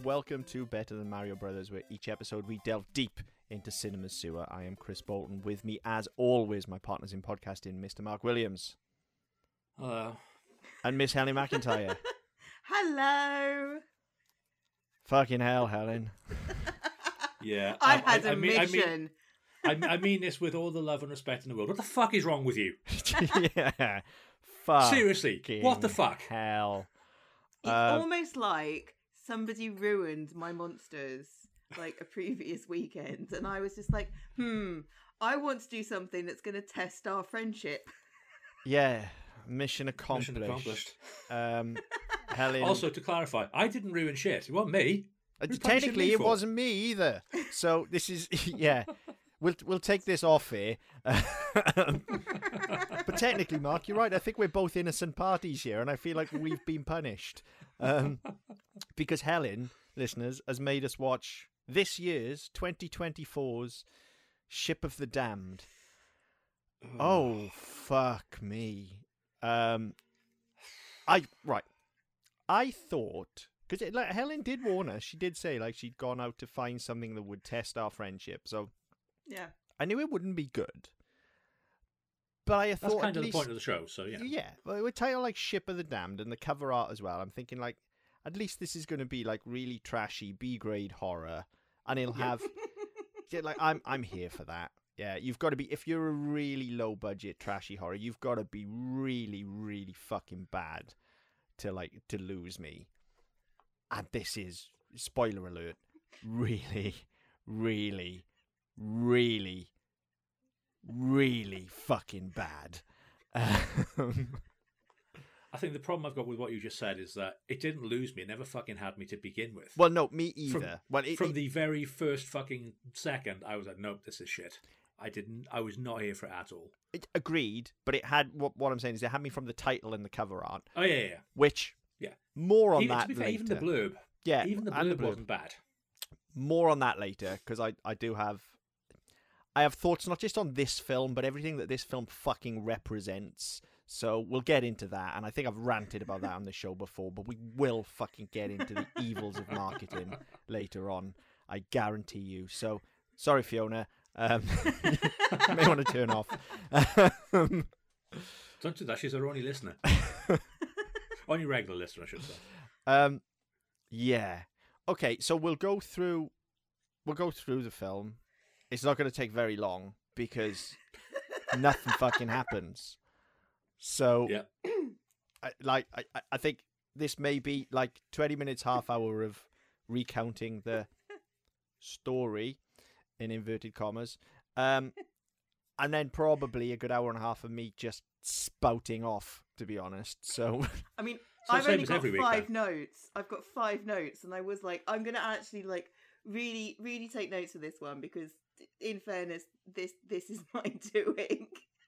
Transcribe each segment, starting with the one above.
welcome to Better Than Mario Brothers, where each episode we delve deep into cinema's sewer. I am Chris Bolton. With me, as always, my partners in podcasting, Mr. Mark Williams. Hello. And Miss Helen McIntyre. Hello. Fucking hell, Helen. Yeah. I had a mission. I mean this with all the love and respect in the world. What the fuck is wrong with you? Yeah. Fuck. Seriously, what the fuck? Hell. It's almost like somebody ruined my monsters like a previous weekend, and I was just like, I want to do something that's going to test our friendship. Yeah, mission accomplished. Helen. Also, to clarify, I didn't ruin shit. It wasn't me. Technically, it wasn't me either. So this is yeah. We'll take this off here. But technically, Mark, you're right. I think we're both innocent parties here, and I feel like we've been punished. Because Helen, listeners, has made us watch this year's 2024's Ship of the Damned. Oh, fuck me. I thought, because like Helen did warn us. She did say like she'd gone out to find something that would test our friendship. So yeah, I knew it wouldn't be good. But I thought that's kind of the point of the show. So yeah, yeah. Well, we title like Ship of the Damned and the cover art as well. I'm thinking like at least this is going to be like really trashy B-grade horror, and it'll have like I'm here for that. Yeah, you've got to be, if you're a really low budget trashy horror, you've got to be really, really fucking bad to lose me. And this is, spoiler alert, really, really, really, really fucking bad. I think the problem I've got with what you just said is that it didn't lose me. It never fucking had me to begin with. Well, no, me either. From the very first fucking second, I was like, nope, this is shit. I was not here for it at all. Agreed, but it had, what I'm saying is it had me from the title and the cover art. Oh, yeah. Which, yeah, more on even, that to be fair, later. even the blurb. Yeah, even the blurb wasn't bad. More on that later, because I have thoughts not just on this film, but everything that this film fucking represents. So we'll get into that, and I think I've ranted about that on the show before, but we will fucking get into the evils of marketing later on. I guarantee you. So, sorry, Fiona. You may want to turn off. Don't do that. She's our only listener. Only regular listener, I should say. Yeah. Okay, so we'll go through the film. It's not going to take very long because nothing fucking happens. So, yeah. I think this may be like 20 minutes, half hour of recounting the story in inverted commas, and then probably a good hour and a half of me just spouting off, to be honest. So, I mean, so I've only got week, 5 notes. I've got 5 notes, and I was like, I'm going to actually like really, really take notes of this one because, in fairness, this is my doing.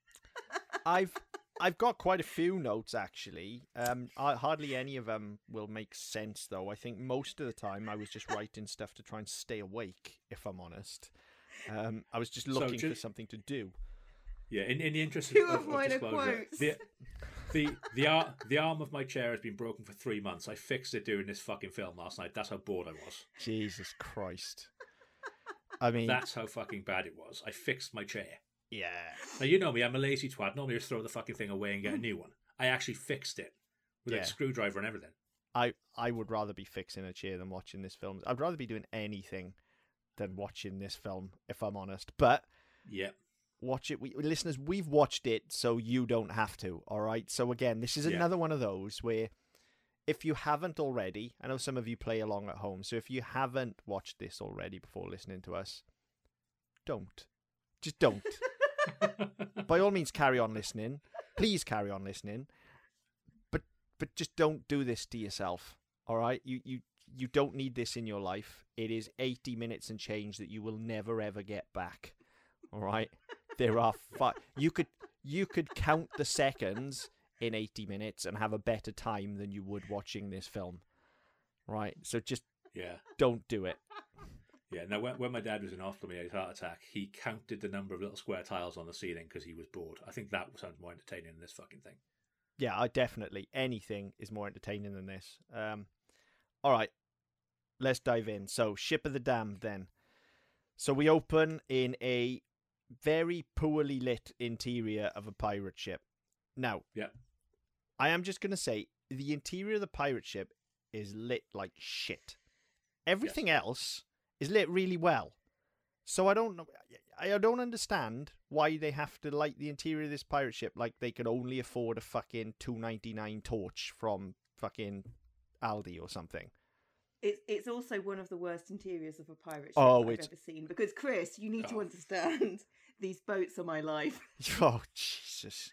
I've got quite a few notes actually. Hardly any of them will make sense though. I think most of the time I was just writing stuff to try and stay awake, if I'm honest. I was just looking for something to do. Yeah, in the interest of mine are quotes. The arm of my chair has been broken for 3 months. I fixed it during this fucking film last night. That's how bored I was. Jesus Christ. I mean, that's how fucking bad it was. I fixed my chair. Yeah. Now, you know me, I'm a lazy twat. Normally I just throw the fucking thing away and get a new one. I actually fixed it with a screwdriver and everything. I would rather be fixing a chair than watching this film. I'd rather be doing anything than watching this film, if I'm honest. But yeah, watch it. Listeners, we've watched it, so you don't have to, all right? So again, this is another one of those where if you haven't already, I know some of you play along at home, so if you haven't watched this already before listening to us, don't. Just don't. By all means, carry on listening. Please carry on listening. But just don't do this to yourself. All right? You don't need this in your life. It is 80 minutes and change that you will never ever get back. All right? There are you could count the seconds in 80 minutes and have a better time than you would watching this film. Right? So just don't do it. Yeah, now when my dad was in hospital, he had a heart attack, he counted the number of little square tiles on the ceiling because he was bored. I think that sounds more entertaining than this fucking thing. Yeah, definitely. Anything is more entertaining than this. All right, let's dive in. So, Ship of the Damned then. So we open in a very poorly lit interior of a pirate ship. Now, I am just going to say, the interior of the pirate ship is lit like shit. Everything else is lit really well. So I don't understand why they have to light the interior of this pirate ship like they could only afford a fucking $2.99 torch from fucking Aldi or something. It's also one of the worst interiors of a pirate ship I've ever seen. Because, Chris, you need to understand, these boats are my life. Oh, Jesus.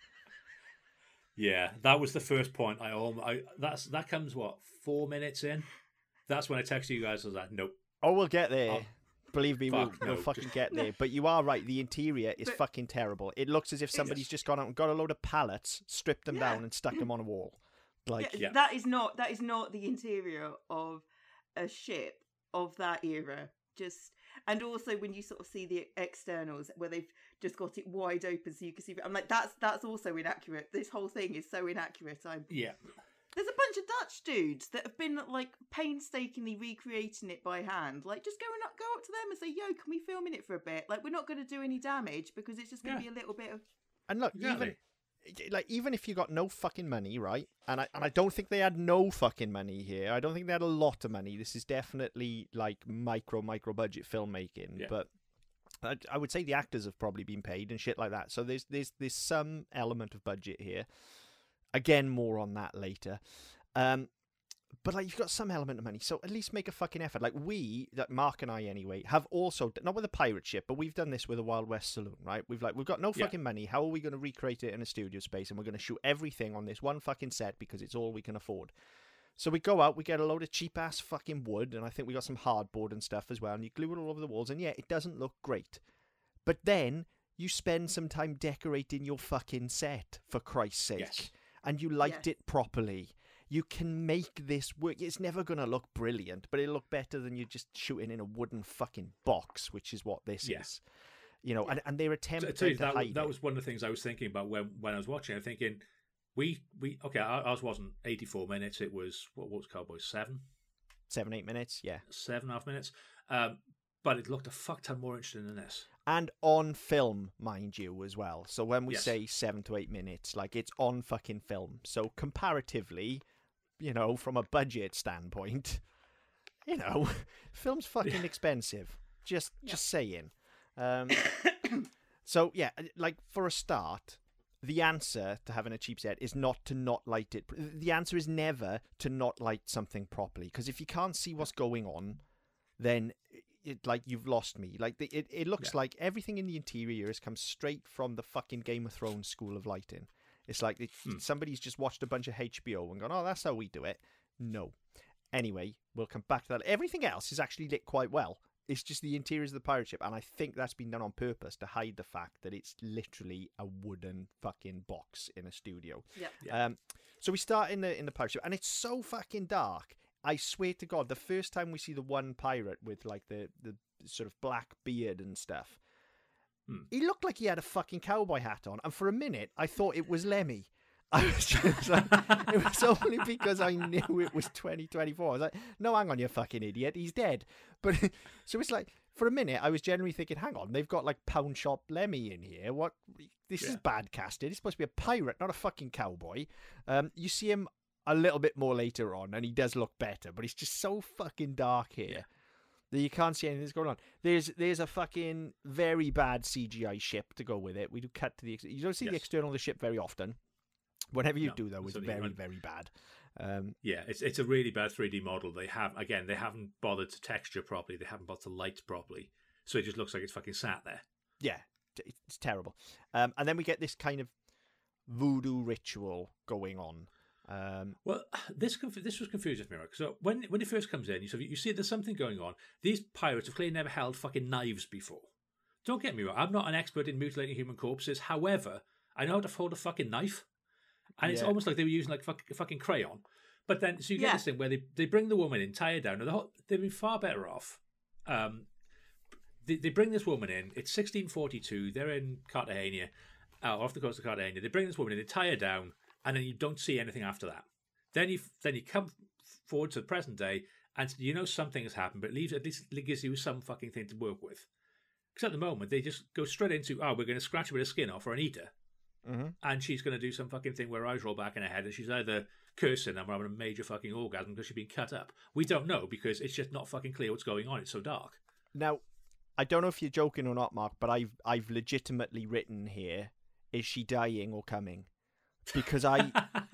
Yeah, that was the first point. That comes, 4 minutes in? That's when I texted you guys. I was like, nope. Oh, we'll get there. Believe me, we'll fucking get there. But you are right. The interior is fucking terrible. It looks as if somebody's just gone out and got a load of pallets, stripped them down, and stuck them on a wall. That is not the interior of a ship of that era. And also when you sort of see the externals where they've just got it wide open so you can see. I'm like, that's also inaccurate. This whole thing is so inaccurate. There's a bunch of Dutch dudes that have been like painstakingly recreating it by hand. Like, just go up to them and say, "Yo, can we film in it for a bit? Like, we're not going to do any damage because it's just going to be a little bit of." And look, even if you got no fucking money, right? And I don't think they had no fucking money here. I don't think they had a lot of money. This is definitely like micro budget filmmaking. Yeah. But I would say the actors have probably been paid and shit like that. So there's some element of budget here. Again, more on that later. But like, you've got some element of money, so at least make a fucking effort. Like Mark and I anyway, have also, not with a pirate ship, but we've done this with a Wild West saloon, right? We've got no fucking money. How are we going to recreate it in a studio space? And we're going to shoot everything on this one fucking set because it's all we can afford. So we go out, we get a load of cheap ass fucking wood, and I think we got some hardboard and stuff as well, and you glue it all over the walls, and yeah, it doesn't look great. But then you spend some time decorating your fucking set, for Christ's sake. Yes. And you light it properly. You can make this work. It's never going to look brilliant, but it'll look better than you just shooting in a wooden fucking box, which is what this is. You know, and they're attempting to hide that was one of the things I was thinking about when I was watching. I'm thinking, ours wasn't 84 minutes. It was, what was Cowboys, 7-8 minutes, yeah. 7.5 minutes. But it looked a fuck ton more interesting than this. And on film, mind you, as well. So when we say 7 to 8 minutes, like, it's on fucking film. So comparatively, you know, from a budget standpoint, you know, film's fucking expensive. Just saying. So, yeah, like, for a start, the answer to having a cheap set is not to not light it. The answer is never to not light something properly. Because if you can't see what's going on, then you've lost me. Like, it looks like everything in the interior has come straight from the fucking Game of Thrones school of lighting. It's like somebody's just watched a bunch of HBO and gone, oh, that's how we do it. No. Anyway, we'll come back to that. Everything else is actually lit quite well. It's just the interiors of the pirate ship, and I think that's been done on purpose to hide the fact that it's literally a wooden fucking box in a studio. Yeah. So we start in the pirate ship, and it's so fucking dark. I swear to God, the first time we see the one pirate with like the sort of black beard and stuff, he looked like he had a fucking cowboy hat on, and for a minute I thought it was Lemmy. I was just like, it was only because I knew it was 2024. I was like, no, hang on, you fucking idiot, he's dead. But so it's like, for a minute I was generally thinking, hang on, they've got like Pound Shop Lemmy in here. What? This is bad casting. He's supposed to be a pirate, not a fucking cowboy. You see him a little bit more later on, and he does look better, but it's just so fucking dark here that you can't see anything that's going on. There's a fucking very bad CGI ship to go with it. We do cut to you don't see the external of the ship very often. Whenever you do, though, it's very, very bad. It's a really bad 3D model. They haven't bothered to texture properly. They haven't bothered to light properly. So it just looks like it's fucking sat there. Yeah, it's terrible. And then we get this kind of voodoo ritual going on. Well, this was confusing for me, right? So when it first comes in, you see there's something going on. These pirates have clearly never held fucking knives before. Don't get me wrong. I'm not an expert in mutilating human corpses. However, I know how to hold a fucking knife. And it's almost like they were using like fucking crayon. But then, so you get this thing where they bring the woman in, tie her down. They've been far better off. They bring this woman in. It's 1642. They're in Cartagena, off the coast of Cartagena. They bring this woman in, they tie her down, and then you don't see anything after that. Then you come forward to the present day, and you know something has happened, but at least it gives you some fucking thing to work with. Because at the moment, they just go straight into, we're going to scratch a bit of skin off or an eater. Mm-hmm. And she's going to do some fucking thing where her eyes roll back in her head and she's either cursing and we're having a major fucking orgasm because she's been cut up. We don't know because it's just not fucking clear what's going on. It's so dark. Now, I don't know if you're joking or not, Mark, but I've legitimately written here, is she dying or coming? Because I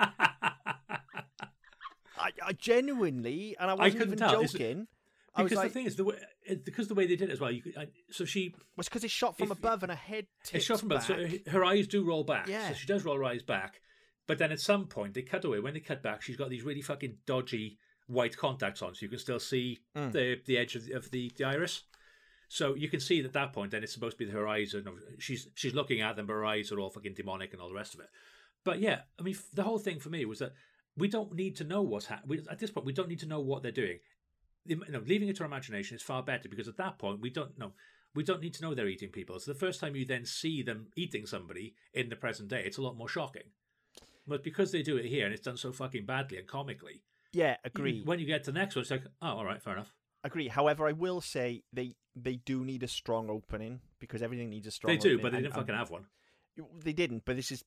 genuinely, and I wasn't even joking. Because the thing is, because the way they did it as well, was because it's shot from above and her head tips it's shot from above, back. So her eyes do roll back. Yeah. So she does roll her eyes back, but then at some point they cut away. When they cut back, she's got these really fucking dodgy white contacts on, so you can still see the edge of the iris. So you can see at that point, then it's supposed to be her eyes. She's looking at them, but her eyes are all fucking demonic and all the rest of it. But yeah, I mean, the whole thing for me was that we don't need to know what's happening. At this point, we don't need to know what they're doing. Leaving it to our imagination is far better, because at that point we don't know. We don't need to know they're eating people. So the first time you then see them eating somebody in the present day, it's a lot more shocking. But because they do it here and it's done so fucking badly and comically, yeah, agree. When you get to the next one, it's like, oh, all right, fair enough. Agree. However, I will say they do need a strong opening, because everything needs a strong. They do, opening. but they didn't fucking have one. They didn't, but this is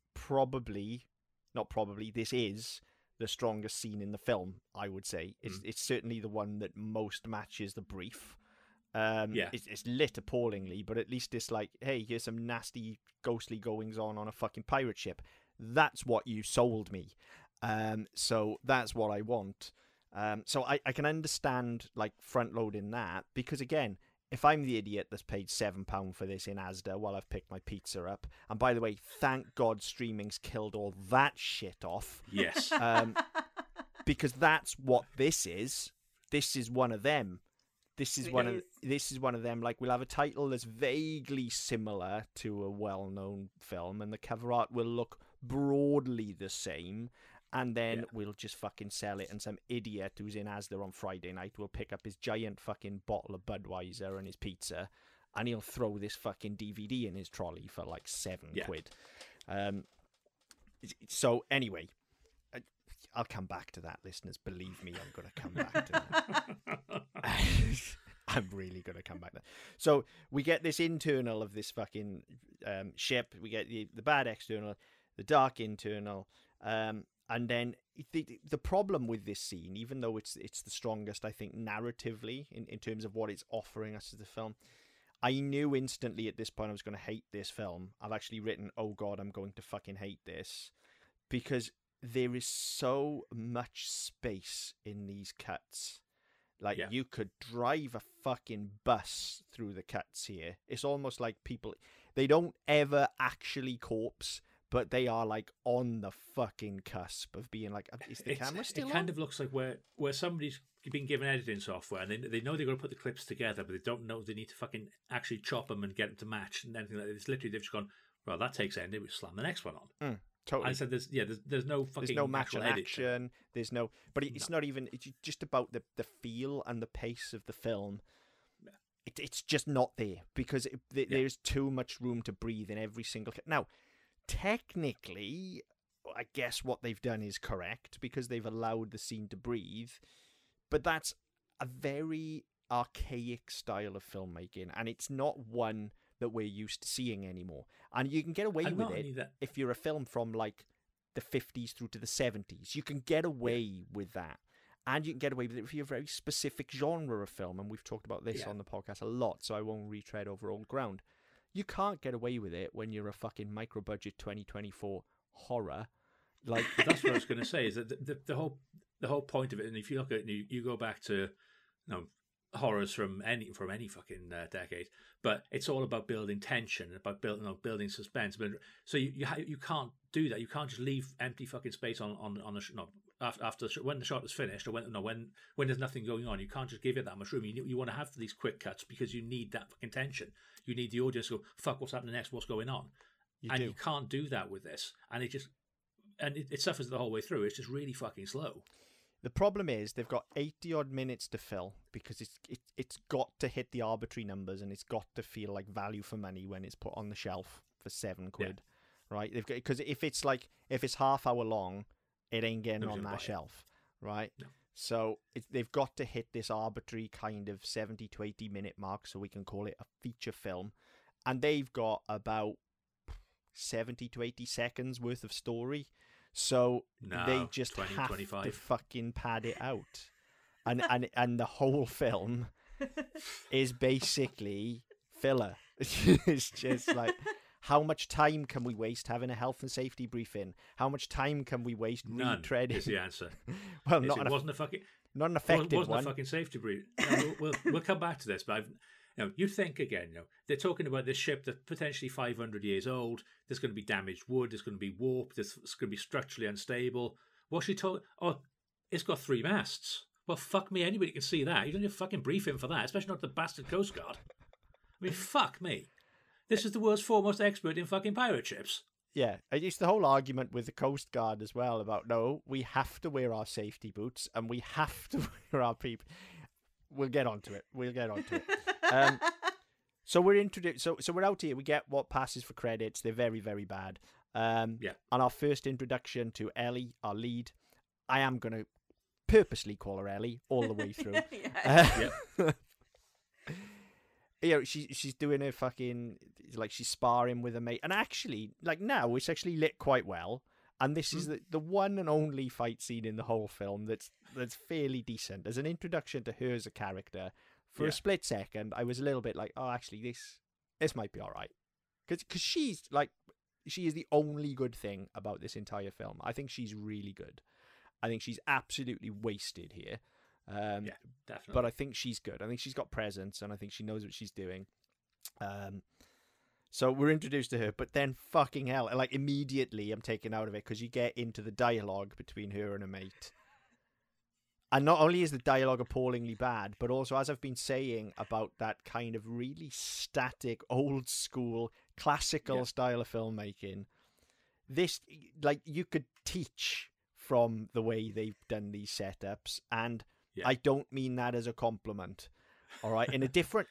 this is the strongest scene in the film, I would say. It's certainly the one that most matches the brief. It's lit appallingly, but at least it's like, hey, here's some nasty, ghostly goings on a fucking pirate ship. That's what you sold me. So that's what I want. So I can understand like front loading that, because again, if I'm the idiot that's paid £7 for this in Asda while I've picked my pizza up, and by the way, thank God streaming's killed all that shit off. Yes. Because that's what this is. This is one of them. This is one of them. Like, we'll have a title that's vaguely similar to a well-known film, and the cover art will look broadly the same. And then we'll just fucking sell it, and some idiot who's in Asda on Friday night will pick up his giant fucking bottle of Budweiser and his pizza, and he'll throw this fucking DVD in his trolley for like £7. So anyway, I'll come back to that, listeners. Believe me, I'm going to come back to that. I'm really going to come back to that. So we get this internal of this fucking ship. We get the bad external, the dark internal. And then the problem with this scene, even though it's the strongest, I think, narratively in terms of what it's offering us as the film, I knew instantly at this point I was going to hate this film. I've actually written, oh God, I'm going to fucking hate this, because there is so much space in these cuts. Like, you could drive a fucking bus through the cuts here. It's almost like people, they don't ever actually corpse, but they are like on the fucking cusp of being like, is the camera still on? It kind of looks like where somebody's been given editing software and they know they're going to put the clips together, but they don't know they need to fucking actually chop them and get them to match and anything like that. It's literally, they've just gone, well, that takes ended, we slam the next one on. Totally. I said, there's no fucking, there's no match on action. There's no, but it's not even. It's just about the feel and the pace of the film. It's just not there, because there's too much room to breathe in every single. Now, technically, I guess what they've done is correct, because they've allowed the scene to breathe, but that's a very archaic style of filmmaking, and it's not one that we're used to seeing anymore. And you can get away with it if you're a film from like the 50s through to the 70s. You can get away with that. And you can get away with it if you're a very specific genre of film, and we've talked about this on the podcast a lot, so I won't retread over old ground. You can't get away with it when you're a fucking micro-budget 2024 horror. Like, that's what I was going to say, is that the whole point of it, and if you look at it, you go back to horrors from any fucking decade, but it's all about building tension, about building suspense. But so you can't do that. You can't just leave empty fucking space on after when the shot is finished, or when there's nothing going on. You can't just give it that much room. You want to have these quick cuts, because you need that fucking tension. You need the audience to go, fuck, what's happening next? What's going on? You can't do that with this, and it suffers the whole way through. It's just really fucking slow. The problem is they've got 80 odd minutes to fill, because it's got to hit the arbitrary numbers, and it's got to feel like value for money when it's put on the shelf for £7, right? They've got, because if it's half hour long, it ain't getting on that shelf, right? No. So they've got to hit this arbitrary kind of 70 to 80 minute mark so we can call it a feature film. And they've got about 70 to 80 seconds worth of story. So they just 20, have 25. to fucking pad it out. And the whole film is basically filler. It's just like, how much time can we waste having a health and safety briefing? How much time can we waste None retreading? is the answer. Well, it wasn't not an effective wasn't one. a fucking safety brief. We'll come back to this, but you think again, they're talking about this ship that's potentially 500 years old. There's going to be damaged wood. There's going to be warp. It's going to be structurally unstable. What's she told? Oh, it's got 3 masts. Well, fuck me. Anybody can see that. You don't need a fucking briefing for that, especially not the bastard Coast Guard. I mean, fuck me. This is the world's foremost expert in fucking pirate ships. Yeah, it's the whole argument with the Coast Guard as well about, no, we have to wear our safety boots and we have to wear our We'll get onto it. So we're introduced. So we're out here. We get what passes for credits. They're very, very bad. And our first introduction to Ellie, our lead. I am going to purposely call her Ellie all the way through. She's doing her fucking, like, she's sparring with a mate, and actually, like, now it's actually lit quite well, and this is the one and only fight scene in the whole film that's fairly decent as an introduction to her as a character. For a split second, I was a little bit like, oh, actually, this might be all right, because she is the only good thing about this entire film. I think she's really good. I think she's absolutely wasted here. Definitely. But I think she's good. I think she's got presence, and I think she knows what she's doing. So we're introduced to her, but then fucking hell, like, immediately I'm taken out of it because you get into the dialogue between her and her mate. And not only is the dialogue appallingly bad, but also, as I've been saying about that kind of really static, old school, classical style of filmmaking, this, like, you could teach from the way they've done these setups, and I don't mean that as a compliment. All right, in a different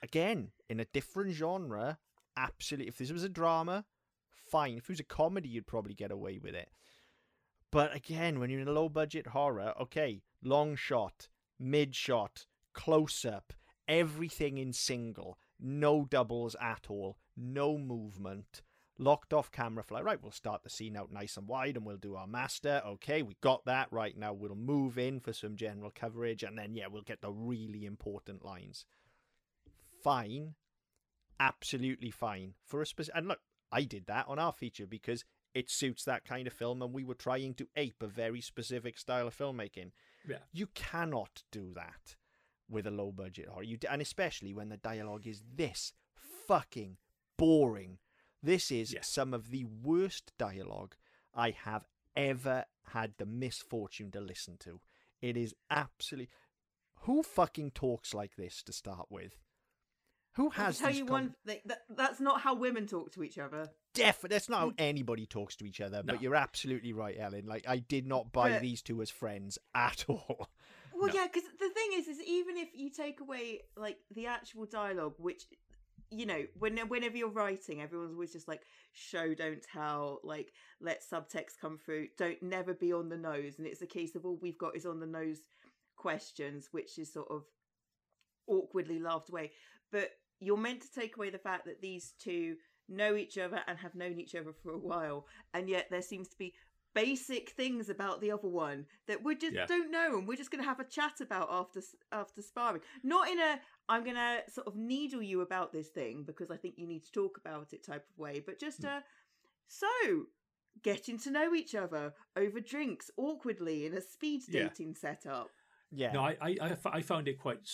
genre, absolutely. If this was a drama, fine. If it was a comedy, you'd probably get away with it. But again, when you're in a low budget horror, okay, long shot, mid shot, close up, everything in single, no doubles at all, no movement. Locked off camera fly. Right, we'll start the scene out nice and wide and we'll do our master. Okay, we got that. Right, now we'll move in for some general coverage and then, we'll get the really important lines. Fine. Absolutely fine. And look, I did that on our feature because it suits that kind of film and we were trying to ape a very specific style of filmmaking. Yeah. You cannot do that with a low budget horror. And especially when the dialogue is this fucking boring. This is some of the worst dialogue I have ever had the misfortune to listen to. It is absolutely... Who fucking talks like this to start with? Who has... I'll tell you one thing. That's not how women talk to each other. Definitely. That's not how anybody talks to each other. No. But you're absolutely right, Ellen. Like, I did not buy these two as friends at all. Well, yeah, because the thing is even if you take away, like, the actual dialogue, which... You know, whenever you're writing, everyone's always just like, show, don't tell, like, let subtext come through, don't never be on the nose. And it's a case of all we've got is on the nose questions, which is sort of awkwardly laughed away. But you're meant to take away the fact that these two know each other and have known each other for a while. And yet there seems to be basic things about the other one that we just don't know, and we're just going to have a chat about after sparring. Not in a I'm going to sort of needle you about this thing because I think you need to talk about it type of way, but just so getting to know each other over drinks awkwardly in a speed dating setup. Yeah. No, I found it quite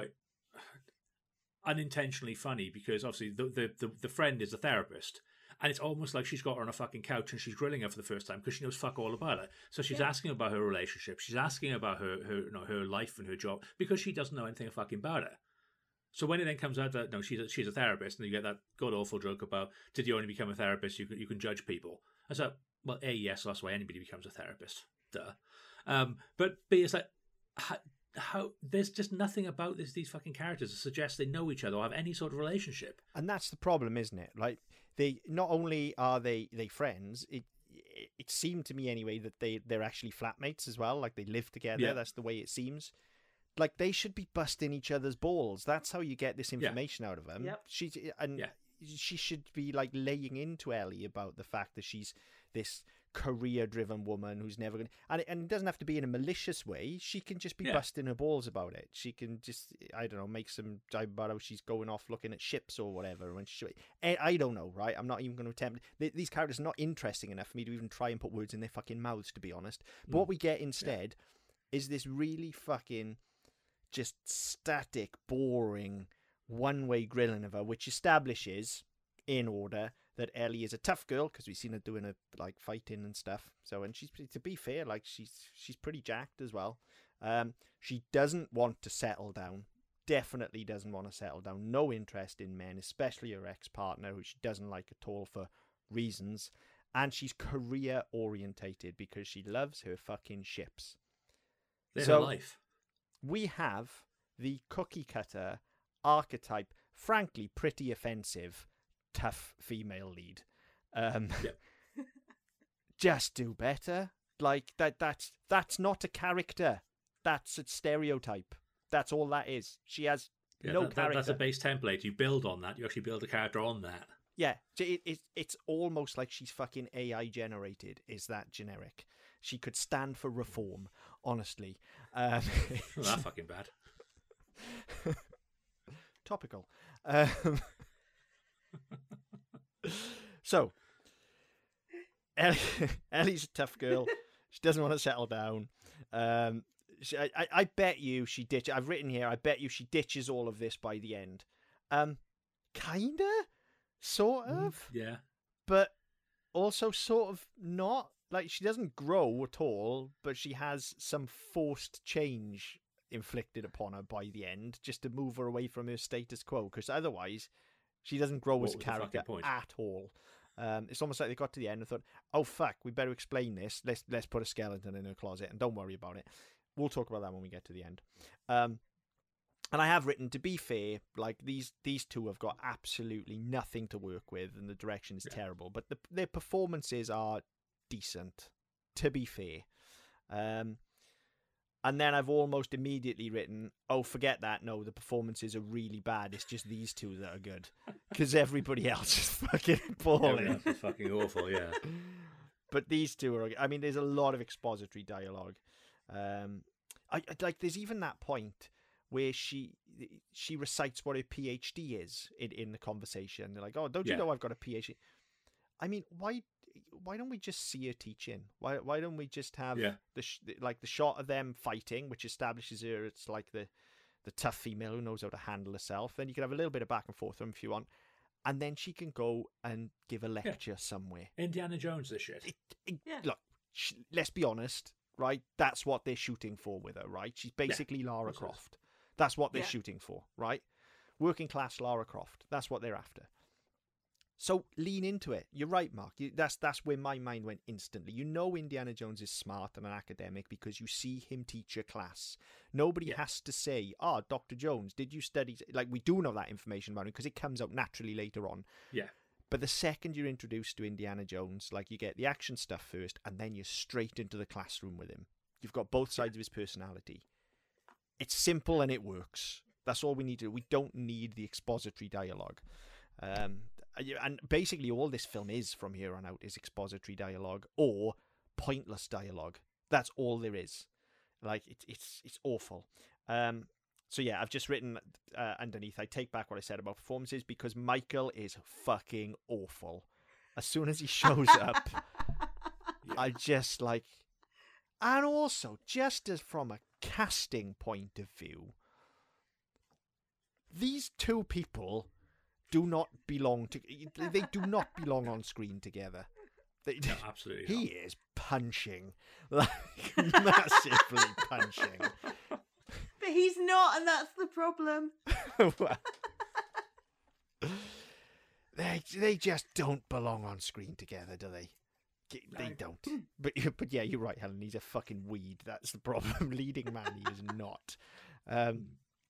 unintentionally funny because obviously the friend is a therapist. And it's almost like she's got her on a fucking couch and she's grilling her for the first time because she knows fuck all about it. So she's asking about her relationship. She's asking about her life and her job because she doesn't know anything fucking about it. So when it then comes out that she's a therapist, and you get that god awful joke about, did you only become a therapist? You can judge people. I said, well, A, yes, that's why anybody becomes a therapist. Duh. But B, it's like how there's just nothing about these fucking characters that suggests they know each other or have any sort of relationship. And that's the problem, isn't it? Like, they not only are they friends, it seemed to me anyway that they're actually flatmates as well. Like they live together. Yeah. That's the way it seems. Like they should be busting each other's balls. That's how you get this information out of them. Yep. She should be like laying into Ellie about the fact that she's this career-driven woman who's never going to... And it doesn't have to be in a malicious way. She can just be busting her balls about it. She can just, I don't know, make some jibe about how she's going off looking at ships or whatever. When I don't know, right? I'm not even going to attempt... These characters are not interesting enough for me to even try and put words in their fucking mouths, to be honest. But what we get instead is this really fucking just static, boring, one-way grilling of her, which establishes, in order, that Ellie is a tough girl, because we've seen her doing like fighting and stuff. So, and she's, to be fair, like she's pretty jacked as well. She doesn't want to settle down. Definitely doesn't want to settle down. No interest in men, especially her ex-partner, who she doesn't like at all for reasons. And she's career orientated because she loves her fucking ships. Live her life. We have the cookie cutter archetype, frankly pretty offensive, tough female lead. Just do better. Like that's not a character. That's a stereotype. That's all that is. She has no character. That's a base template. You build on that. You actually build a character on that. Yeah, it's almost like she's fucking AI generated. Is that generic? She could stand for reform, honestly. Not that fucking bad. Topical. So, Ellie's a tough girl. She doesn't want to settle down. I bet you she ditches. I've written here, I bet you she ditches all of this by the end. Kinda? Sort of? Yeah. But also sort of not. Like, she doesn't grow at all, but she has some forced change inflicted upon her by the end, just to move her away from her status quo, because otherwise she doesn't grow as a character at all. It's almost like they got to the end and thought, oh fuck, we better explain this. Let's put a skeleton in her closet and don't worry about it. We'll talk about that when we get to the end. And I have written, to be fair, like these two have got absolutely nothing to work with, and the direction is terrible. But their performances are decent, to be fair. And then I've almost immediately written, oh, forget that. No, the performances are really bad. It's just these two that are good. Because everybody else is fucking appalling. Everyone else is fucking awful, yeah. But these two are... I mean, there's a lot of expository dialogue. There's even that point where she recites what her PhD is in the conversation. They're like, oh, don't you know I've got a PhD? I mean, why don't we just see her teaching? Why don't we just have the shot of them fighting, which establishes her it's like the tough female who knows how to handle herself. Then you can have a little bit of back and forth with them if you want, and then she can go and give a lecture somewhere. Indiana Jones, this shit. Look, let's be honest, right? That's what they're shooting for with her, right? She's basically Lara Croft. That's what they're shooting for, right? Working class Lara Croft. That's what they're after. So lean into it. You're right, Mark. That's where my mind went instantly. You know Indiana Jones is smart and an academic because you see him teach a class. Nobody has to say, Dr. Jones, did you study... Like, we do know that information about him because it comes out naturally later on. Yeah. But the second you're introduced to Indiana Jones, like, you get the action stuff first and then you're straight into the classroom with him. You've got both sides of his personality. It's simple and it works. That's all we need to do. We don't need the expository dialogue. And basically all this film is from here on out is expository dialogue or pointless dialogue. That's all there is. Like, it's awful. So yeah, I've just written underneath, I take back what I said about performances because Michael is fucking awful. As soon as he shows up, I just like... And also, just as from a casting point of view, these two people... do not belong to... They do not belong on screen together. No, absolutely He is punching. Like, massively punching. But he's not, and that's the problem. They just don't belong on screen together, do they? They don't. But yeah, you're right, Helen. He's a fucking weed. That's the problem. Leading man, he is not.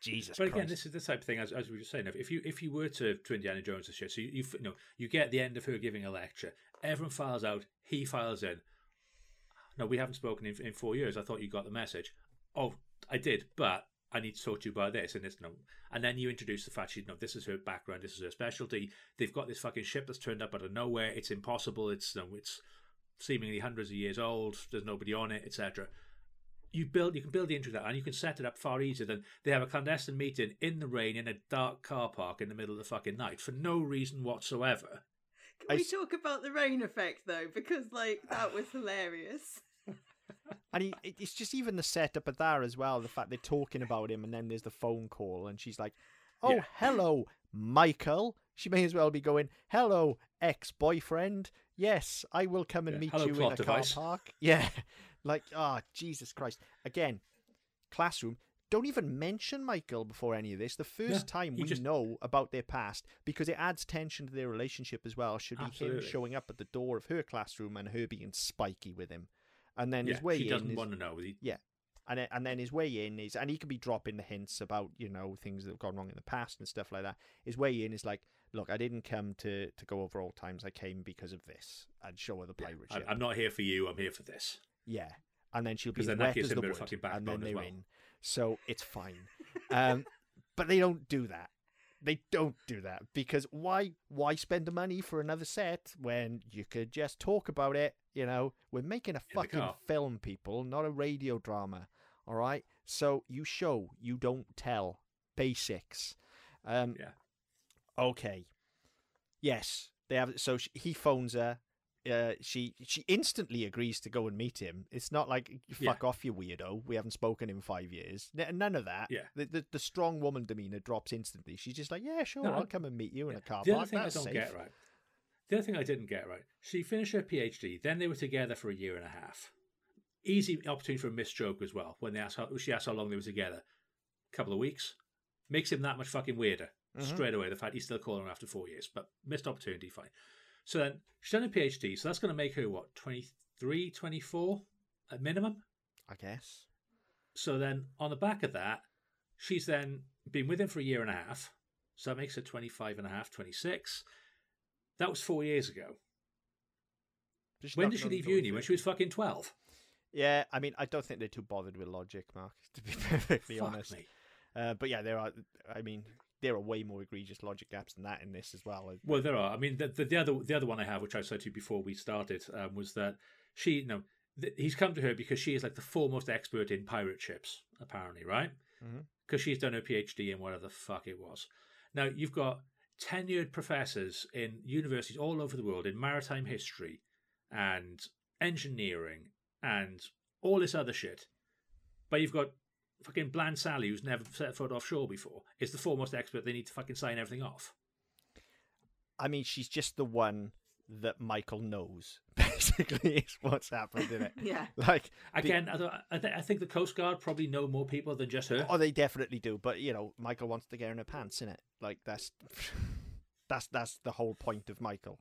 Jesus But again, Christ. this is the type of thing, as we were just saying, if you were to Indiana Jones and shit, so you get the end of her giving a lecture, everyone files out, he files in. No, we haven't spoken in 4 years. I thought you got the message. Oh, I did, but I need to talk to you about this and this. No, and then you introduce the fact this is her background, this is her specialty. They've got this fucking ship that's turned up out of nowhere. It's impossible. It's seemingly hundreds of years old. There's nobody on it, etc. You can build the intro to that, and you can set it up far easier than they have a clandestine meeting in the rain in a dark car park in the middle of the fucking night for no reason whatsoever. Can we talk about the rain effect though? Because that was hilarious. And it's just even the setup of that as well. The fact they're talking about him, and then there's the phone call, and she's like, "Oh, hello, Michael." She may as well be going, "Hello, ex-boyfriend. Yes, I will come and meet you in a car park." Yeah, Jesus Christ. Again, classroom. Don't even mention Michael before any of this. The first time we know about their past, because it adds tension to their relationship as well, should be him showing up at the door of her classroom and her being spiky with him. And then his way in. She doesn't want to know. Yeah. And then his way in is, and he could be dropping the hints about, things that have gone wrong in the past and stuff like that. His way in is like, look, I didn't come to go over old times. I came because of this. I'd show her the pirate ship. I'm not here for you. I'm here for this. Yeah. And then she'll be wet as the wood, and then they're in. So it's fine. But they don't do that. They don't do that, because why spend the money for another set when you could just talk about it? We're making a fucking film, people, not a radio drama. All right. So you show, you don't tell. Basics. Okay. Yes, they have. So he phones her. She instantly agrees to go and meet him. It's not like, fuck off, you weirdo. We haven't spoken in 5 years. None of that. Yeah. The strong woman demeanor drops instantly. She's just like, yeah, sure, I'll come and meet you in a car park. The other thing I don't get right. The other thing I didn't get right. She finished her PhD. Then they were together for a year and a half. Easy opportunity for a missed joke as well. When she asked how long they were together, a couple of weeks. Makes him that much fucking weirder. Straight away. The fact he's still calling her after 4 years, but missed opportunity, fine. So then she's done a PhD, so that's going to make her, 23, 24 at minimum? I guess. So then on the back of that, she's then been with him for a year and a half, so that makes her 25 and a half, 26. That was 4 years ago. When did she leave uni? When she was fucking 12? Yeah, I mean, I don't think they're too bothered with logic, Mark, to be perfectly honest. Me. But yeah, there are way more egregious logic gaps than that in this as well. Well, there are. I mean, the other one I have, which I said to you before we started, was that she, he's come to her because she is like the foremost expert in pirate ships, apparently, right? Because she's done her PhD in whatever the fuck it was. Now, you've got tenured professors in universities all over the world in maritime history and engineering and all this other shit. But you've got fucking Bland Sally, who's never set foot offshore before, is the foremost expert. They need to fucking sign everything off. I mean, she's just the one that Michael knows, basically, is what's happened in it. Yeah. Like, again, I think the Coast Guard probably know more people than just her. Oh, they definitely do. But, Michael wants to get her in her pants, innit? Like, that's the whole point of Michael.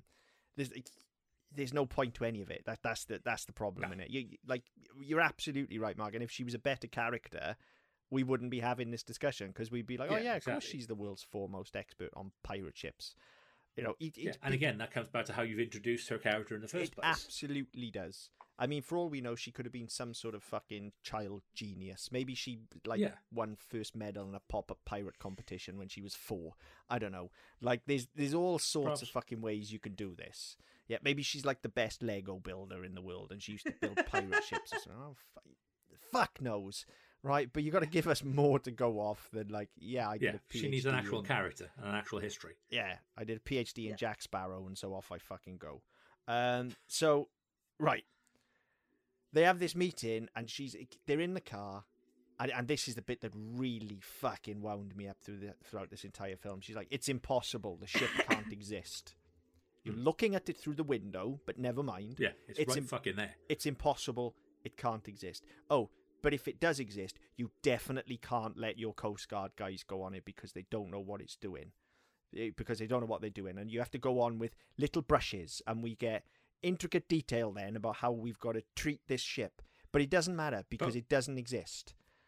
There's no point to any of it. That's the problem in it. You're absolutely right, Mark. And if she was a better character, we wouldn't be having this discussion, because we'd be like, of course she's the world's foremost expert on pirate ships. And again, that comes back to how you've introduced her character in the first place. It absolutely does. I mean, for all we know, she could have been some sort of fucking child genius. Maybe she won first medal in a pop-up pirate competition when she was 4. I don't know. Like, there's all sorts of fucking ways you can do this. Yeah, maybe she's like the best Lego builder in the world, and she used to build pirate ships or something. Oh, fuck knows, right? But you got to give us more to go off than I did a PhD. She needs an actual character and an actual history. Yeah, I did a PhD in Jack Sparrow, and so off I fucking go. So, right. They have this meeting, and they're in the car, and this is the bit that really fucking wound me up throughout this entire film. She's like, it's impossible. The ship can't exist. You're looking at it through the window, but never mind. Yeah, it's right fucking there. It's impossible. It can't exist. Oh, but if it does exist, you definitely can't let your Coast Guard guys go on it, because they don't know what it's doing. Because they don't know what they're doing. And you have to go on with little brushes, and we get intricate detail then about how we've got to treat this ship. But it doesn't matter, because it doesn't exist.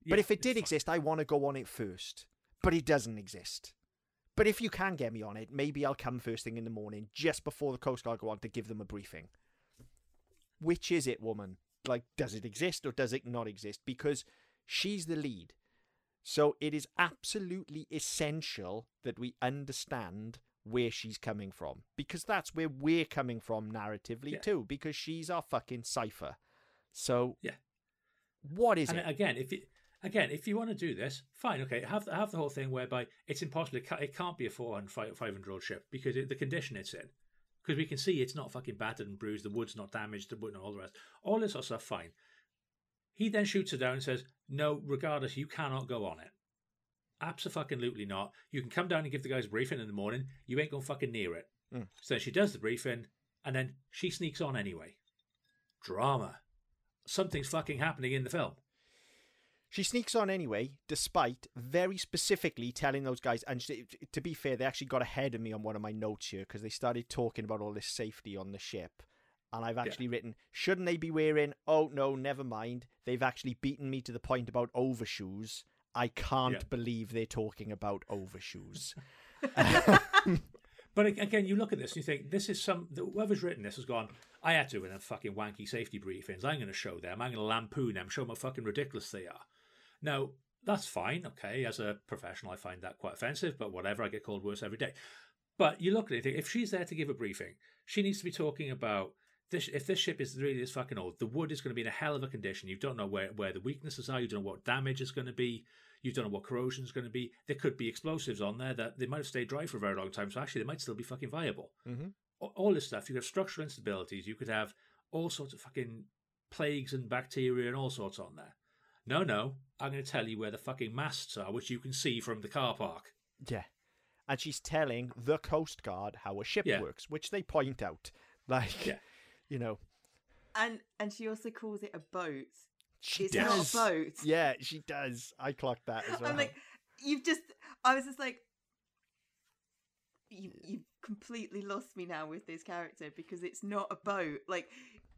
But if it did exist, I want to go on it first. But it doesn't exist. But if you can get me on it, maybe I'll come first thing in the morning, just before the Coast Guard go on, to give them a briefing. Which is it, woman? Like, does it exist or does it not exist? Because she's the lead. So it is absolutely essential that we understand where she's coming from. Because that's where we're coming from narratively too. Because she's our fucking cipher. So, what is it? If you want to do this, fine, okay, have the whole thing whereby it's impossible. It can't be a 500-year-old ship because the condition it's in. Because we can see it's not fucking battered and bruised, the wood's not damaged, the wood and all the rest. All this sort of stuff, fine. He then shoots her down and says, no, regardless, you cannot go on it. Abso-fucking-lutely not. You can come down and give the guys a briefing in the morning. You ain't going fucking near it. So then she does the briefing, and then she sneaks on anyway. Drama. Something's fucking happening in the film. She sneaks on anyway, despite very specifically telling those guys, and to be fair, they actually got ahead of me on one of my notes here because they started talking about all this safety on the ship. And I've actually written, shouldn't they be wearing, oh no, never mind. They've actually beaten me to the point about overshoes. I can't believe they're talking about overshoes. But again, you look at this and you think, this is whoever's written this has gone, I had to with them fucking wanky safety briefings. I'm going to show them. I'm going to lampoon them, show them how fucking ridiculous they are. Now, that's fine, okay. As a professional, I find that quite offensive, but whatever, I get called worse every day. But you look at it and think, if she's there to give a briefing, she needs to be talking about, if this ship is really this fucking old, the wood is going to be in a hell of a condition. You don't know where the weaknesses are. You don't know what damage is going to be. You don't know what corrosion is going to be. There could be explosives on there that they might have stayed dry for a very long time, so actually they might still be fucking viable. Mm-hmm. All this stuff. You could have structural instabilities. You could have all sorts of fucking plagues and bacteria and all sorts on there. No, I'm going to tell you where the fucking masts are, which you can see from the car park. Yeah. And she's telling the Coast Guard how a ship works, which they point out. Like, you know. And she also calls it a boat. It's not a boat. Yeah, she does. I clocked that as well. I'm like, I was just like, you've completely lost me now with this character because it's not a boat. Like,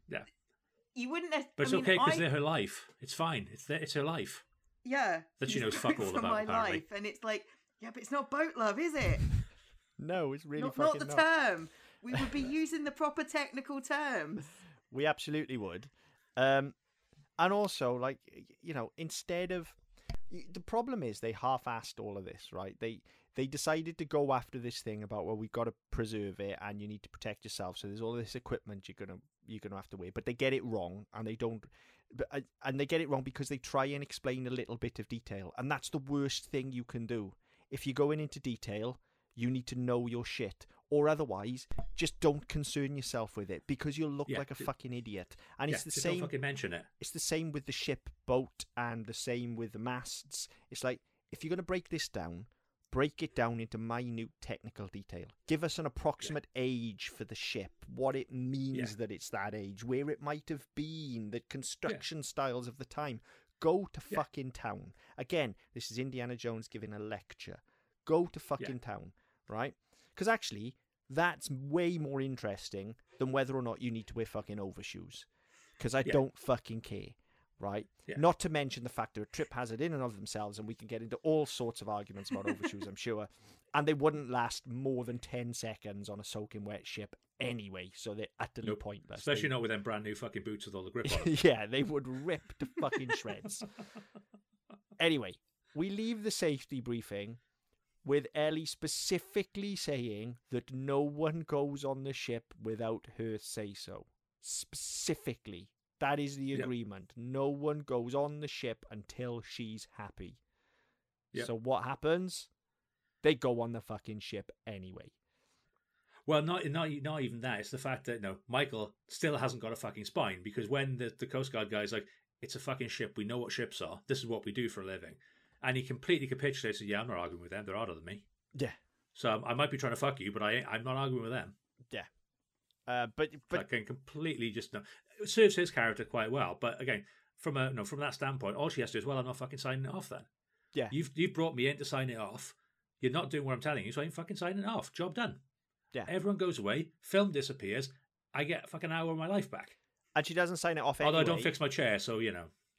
you wouldn't. But it's okay because they're her life. It's fine. It's her life. Yeah, that she knows fuck all about. My apparently. Life, and it's like, but it's not boat love, is it? No, it's really not the term. We would be using the proper technical terms. We absolutely would. And also, like, you know, instead of the problem is they half-assed all of this, right? They decided to go after this thing about, well, we've got to preserve it and you need to protect yourself. So there's all this equipment you're gonna have to wear, but they get it wrong, and they don't. And they get it wrong because they try and explain a little bit of detail, and that's the worst thing you can do. If you're going into detail, you need to know your shit, or otherwise, just don't concern yourself with it because you'll look like a fucking idiot. And it's the same. Don't fucking mention it. It's the same with the ship, boat, and the same with the masts. It's like, if you're going to break this down, break it down into minute technical detail. Give us an approximate age for the ship, what it means that it's that age, where it might have been, the construction styles of the time. Go to fucking town. Again, this is Indiana Jones giving a lecture. Go to fucking town, right? Because actually, that's way more interesting than whether or not you need to wear fucking overshoes. Because I don't fucking care, right? Yeah. Not to mention the fact they're a trip hazard in and of themselves, and we can get into all sorts of arguments about overshoes, I'm sure. And they wouldn't last more than 10 seconds on a soaking wet ship anyway, so they're utterly pointless. Especially not with them brand new fucking boots with all the grip on them. Yeah, they would rip to fucking shreds. Anyway, we leave the safety briefing with Ellie specifically saying that no one goes on the ship without her say-so. Specifically. That is the agreement. No one goes on the ship until she's happy. Yep. So what happens? They go on the fucking ship anyway. Well, not even that. It's the fact that Michael still hasn't got a fucking spine, because when the Coast Guard guy's like, it's a fucking ship, we know what ships are, this is what we do for a living, and he completely capitulates and says, I'm not arguing with them, they're harder than me. Yeah. So I might be trying to fuck you, but I'm not arguing with them. Yeah. But I can completely just it serves his character quite well. But again, from that standpoint, all she has to do is, I'm not fucking signing it off then. Yeah. You've brought me in to sign it off. You're not doing what I'm telling you, so I'm fucking signing it off. Job done. Yeah. Everyone goes away, film disappears, I get a fucking hour of my life back. And she doesn't sign it off anyway. Although I don't fix my chair, so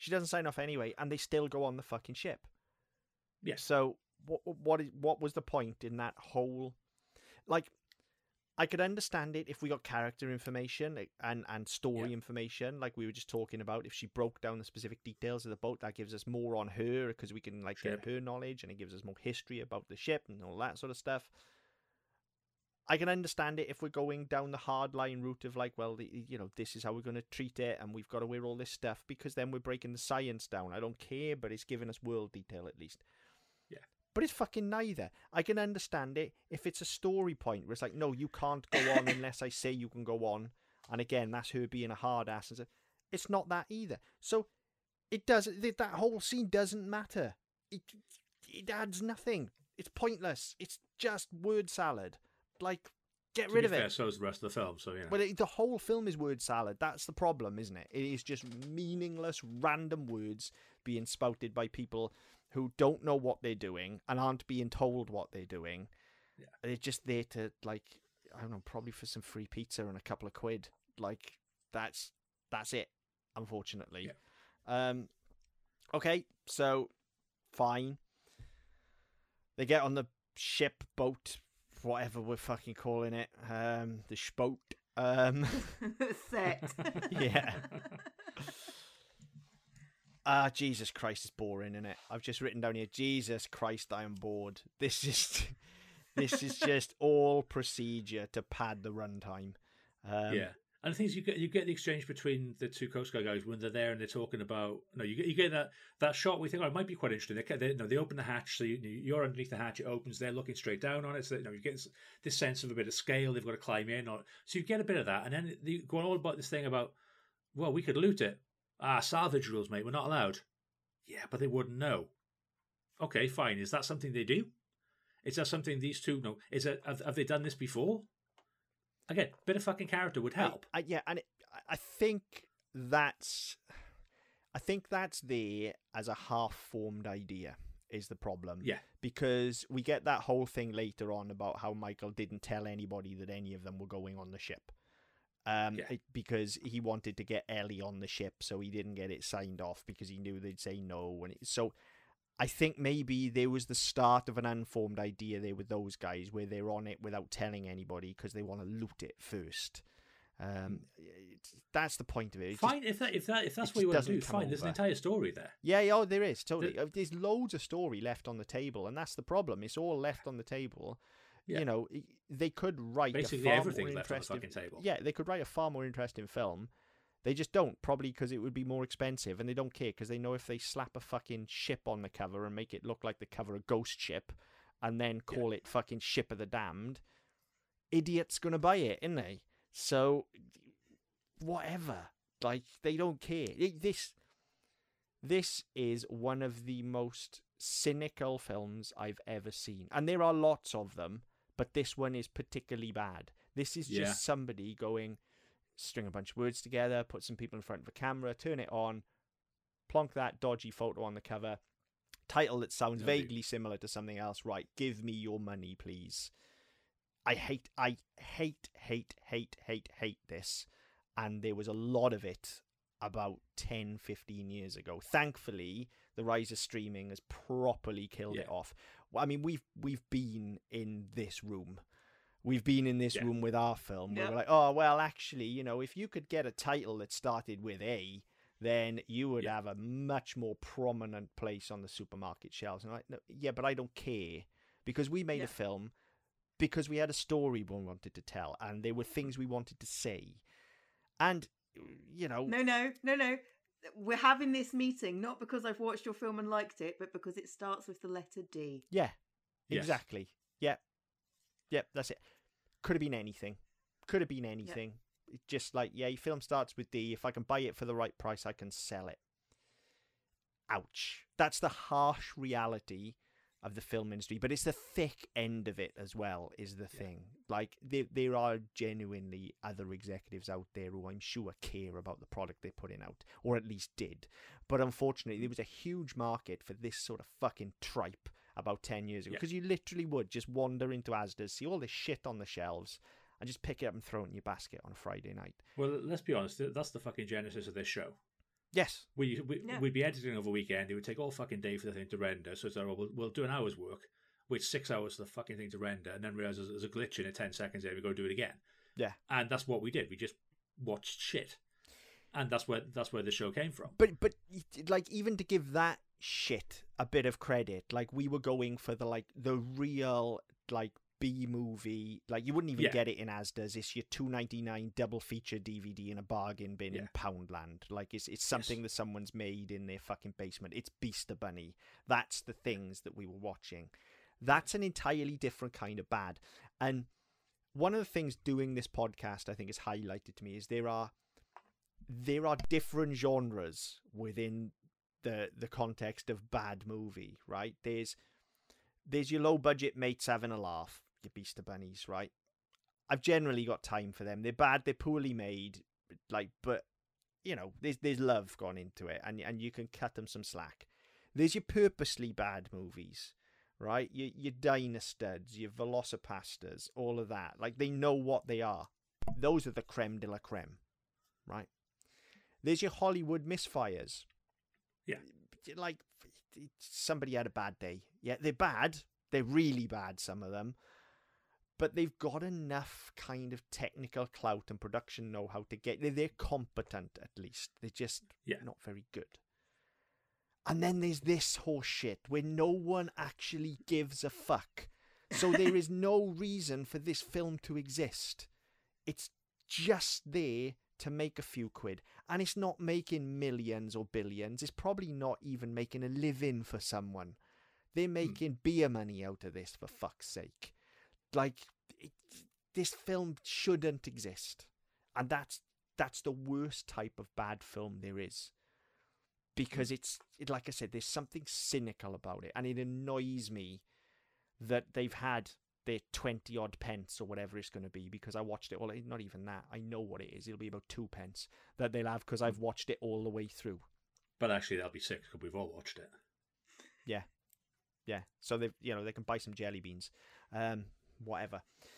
She doesn't sign off anyway, and they still go on the fucking ship. Yeah. So what was the point in that whole? Like, I could understand it if we got character information and story information, like we were just talking about. If she broke down the specific details of the boat, that gives us more on her because we can like get her knowledge, and it gives us more history about the ship and all that sort of stuff. I can understand it if we're going down the hardline route of like, well, this is how we're going to treat it, and we've got to wear all this stuff, because then we're breaking the science down. I don't care, but it's giving us world detail at least. Yeah. But it's fucking neither. I can understand it if it's a story point where it's like, no, you can't go on unless I say you can go on. And again, that's her being a hard ass. It's not that either. So that whole scene doesn't matter. It adds nothing. It's pointless. It's just word salad. Like, get rid of it. So is the rest of the film. So yeah. But the whole film is word salad. That's the problem, isn't it? It is just meaningless, random words being spouted by people who don't know what they're doing and aren't being told what they're doing. Yeah. They're just there to, like, I don't know, probably for some free pizza and a couple of quid. Like, that's it, unfortunately. Yeah. Okay, so fine. They get on the ship, boat, whatever we're fucking calling it, the shboat. Set. Yeah. Jesus Christ, it's boring, isn't it? I've just written down here, Jesus Christ, I am bored. This is just all procedure to pad the runtime. Yeah. And the thing is, you get the exchange between the two Coast Guard guys when they're there and they're talking about. You get that shot where you think, it might be quite interesting. They open the hatch, so you're underneath the hatch. It opens. They're looking straight down on it, so you get this sense of a bit of scale. They've got to climb in, so you get a bit of that. And then you go on all about this thing about, well, we could loot it. Salvage rules, mate. We're not allowed. Yeah, but they wouldn't know. Okay, fine. Is that something they do? Is that something these two know? Have they done this before? Again, a bit of fucking character would help. I think that's there as a half-formed idea is the problem. Yeah. Because we get that whole thing later on about how Michael didn't tell anybody that any of them were going on the ship. Because he wanted to get Ellie on the ship, so he didn't get it signed off because he knew they'd say no. So I think maybe there was the start of an unformed idea there with those guys where they're on it without telling anybody because they want to loot it first. That's the point of it. Fine, if that's what you want to do, fine. There's an entire story there. Yeah, there is, totally. There's loads of story left on the table, and that's the problem. It's all left on the table. Yeah. They could write basically everything left on the fucking table. Yeah, they could write a far more interesting film. They just don't, probably because it would be more expensive, and they don't care because they know if they slap a fucking ship on the cover and make it look like the cover of Ghost Ship, and then call it fucking Ship of the Damned, idiots gonna buy it, isn't they? So whatever, like they don't care. This is one of the most cynical films I've ever seen, and there are lots of them, but this one is particularly bad. This is just somebody going, string a bunch of words together, put some people in front of a camera, turn it on, plonk that dodgy photo on the cover, title that sounds vaguely similar to something else, right, give me your money, please. I hate this, and there was a lot of it about 10, 15 years ago. Thankfully, the rise of streaming has properly killed it off. Well, I mean, we've been in this room. We've been in this room with our film where we're like, oh, well, actually, if you could get a title that started with A, then you would have a much more prominent place on the supermarket shelves. And I'm like, no, but I don't care, because we made a film because we had a story we wanted to tell, and there were things we wanted to say. And, No. We're having this meeting not because I've watched your film and liked it, but because it starts with the letter D. Yeah, exactly. Yep, that's it. Could have been anything. It's just like, your film starts with D. If I can buy it for the right price, I can sell it. Ouch. That's the harsh reality of the film industry, but it's the thick end of it as well, is the thing. Like, there are genuinely other executives out there who I'm sure care about the product they're putting out, or at least did. But unfortunately, there was a huge market for this sort of fucking tripe about 10 years ago, because you literally would just wander into Asda's, see all this shit on the shelves, and just pick it up and throw it in your basket on a Friday night. Well, let's be honest, that's the fucking genesis of this show. Yes. We'd be editing over a weekend. It would take all fucking day for the thing to render. So it's like, well, we'll do an hour's work, wait 6 hours for the fucking thing to render, and then realize there's a glitch in it 10 seconds in, we've got to do it again. Yeah. And that's what we did. We just watched shit. And that's where the show came from. But like, even to give that shit a bit of credit, like, we were going for the real, like, B movie. Like, you wouldn't even get it in Asda's. It's your $2.99 double feature DVD in a bargain bin in Poundland. Like, it's something that someone's made in their fucking basement. It's Beaster Bunny. That's the things that we were watching. That's an entirely different kind of bad. And one of the things doing this podcast, I think, is highlighted to me is there are different genres within the context of bad movie, right? There's your low budget mates having a laugh, your Beaster Bunnies, right? I've generally got time for them. They're bad, they're poorly made, like, but you know, there's love gone into it, and you can cut them some slack. There's your purposely bad movies, right? Your Dynastuds, your Velocipastors, all of that. Like, they know what they are. Those are the creme de la creme, right? There's your Hollywood misfires. Yeah. Like, somebody had a bad day. Yeah, they're bad. They're really bad, some of them. But they've got enough kind of technical clout and production know-how to get... They're competent, at least. They're just not very good. And then there's this horse shit where no one actually gives a fuck. So there is no reason for this film to exist. It's just there to make a few quid. And it's not making millions or billions. It's probably not even making a living for someone. They're making beer money out of this, for fuck's sake. Like, this film shouldn't exist. And that's the worst type of bad film there is. Because it's like I said, there's something cynical about it. And it annoys me that they've had their 20 odd pence or whatever it's going to be, because I watched it. Well, not even that. I know what it is. It'll be about 2 pence that they'll have because I've watched it all the way through. But actually, that'll be 6 because we've all watched it. Yeah. Yeah. So they can buy some jelly beans, whatever.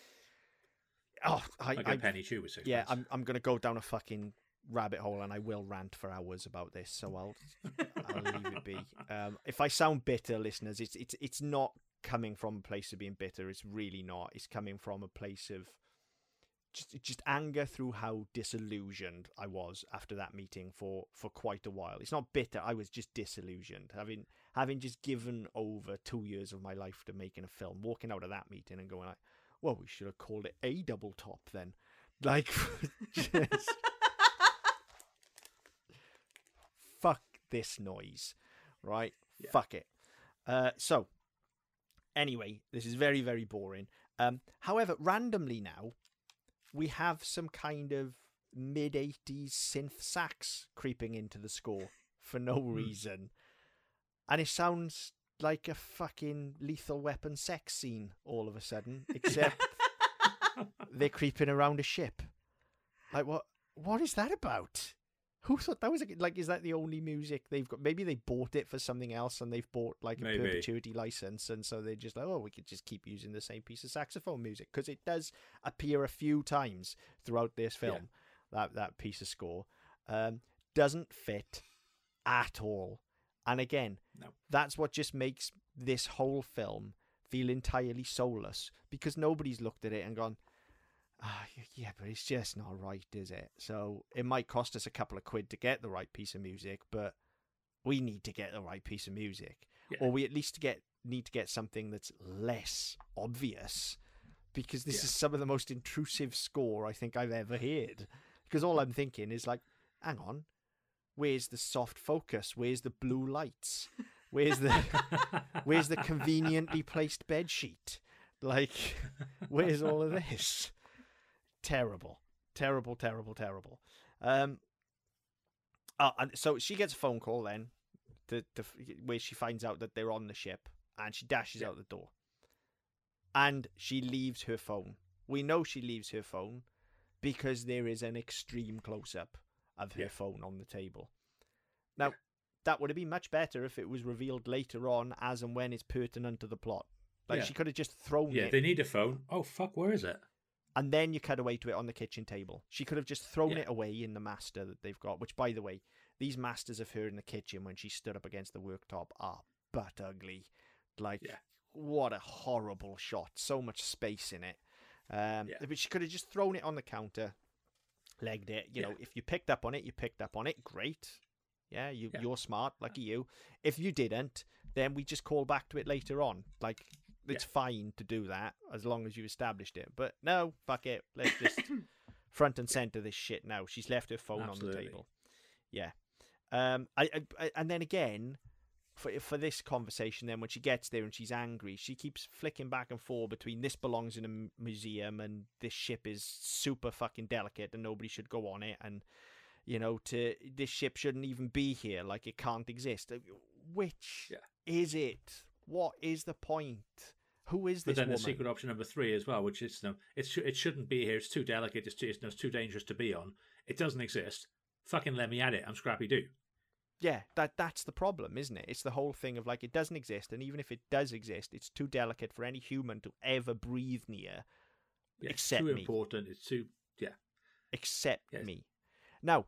Oh, I get penny chew with 6 Yeah, pence. I'm going to go down a fucking rabbit hole, and I will rant for hours about this, so I'll leave it be. If I sound bitter, listeners, it's not coming from a place of being bitter. It's really not. It's coming from a place of just anger through how disillusioned I was after that meeting for quite a while. It's not bitter. I was just disillusioned, having just given over 2 years of my life to making a film, walking out of that meeting and going like, well, we should have called it A Double Top then. Like, just fuck this noise, right? Yeah. Fuck it. So, anyway, this is very, very boring. However, randomly now, we have some kind of mid-80s synth sax creeping into the score for no reason. And it sounds like a fucking Lethal Weapon sex scene all of a sudden, except they're creeping around a ship. Like, what is that about? Who thought that was is that the only music they've got? Maybe they bought it for something else and they've bought like a perpetuity license, and so they're just like, oh, we could just keep using the same piece of saxophone music, because it does appear a few times throughout this film. That piece of score doesn't fit at all. And again, that's what just makes this whole film feel entirely soulless, because nobody's looked at it and gone, yeah, but it's just not right, is it? So it might cost us a couple of quid to get the right piece of music, but we need to get the right piece of music. Yeah. Or we at least need to get something that's less obvious, because this is some of the most intrusive score I think I've ever heard. Because all I'm thinking is like, hang on, where's the soft focus? Where's the blue lights? Where's the conveniently placed bed sheet? Like, where's all of this? Terrible. And so she gets a phone call then, where she finds out that they're on the ship, and she dashes out the door. And she leaves her phone. We know she leaves her phone because there is an extreme close-up of her phone on the table. Now, that would have been much better if it was revealed later on as and when it's pertinent to the plot. Like, she could have just thrown it. Yeah, they need a phone. Oh, fuck, where is it? And then you cut away to it on the kitchen table. She could have just thrown it away in the master that they've got, which, by the way, these masters of her in the kitchen when she stood up against the worktop are butt ugly. Like, what a horrible shot. So much space in it. But she could have just thrown it on the counter, legged it. You know, if you picked up on it, you picked up on it. Great. Yeah, you're smart. Lucky you. If you didn't, then we just call back to it later on. Like, it's fine to do that as long as you established it. But no, fuck it. Let's just front and center this shit now. She's left her phone on the table. Yeah. And then again, for this conversation, then when she gets there and she's angry, she keeps flicking back and forth between this belongs in a museum and this ship is super fucking delicate and nobody should go on it, and you know, this ship shouldn't even be here, like it can't exist. Which is it? What is the point? Who is this woman? But then the secret option number 3 as well, which is it shouldn't be here. It's too delicate. It's too dangerous to be on. It doesn't exist. Fucking let me at it. I'm Scrappy Doo. Yeah, that's the problem, isn't it? It's the whole thing of like, it doesn't exist, and even if it does exist, it's too delicate for any human to ever breathe near. Except me. It's too important. It's too Except me. Now,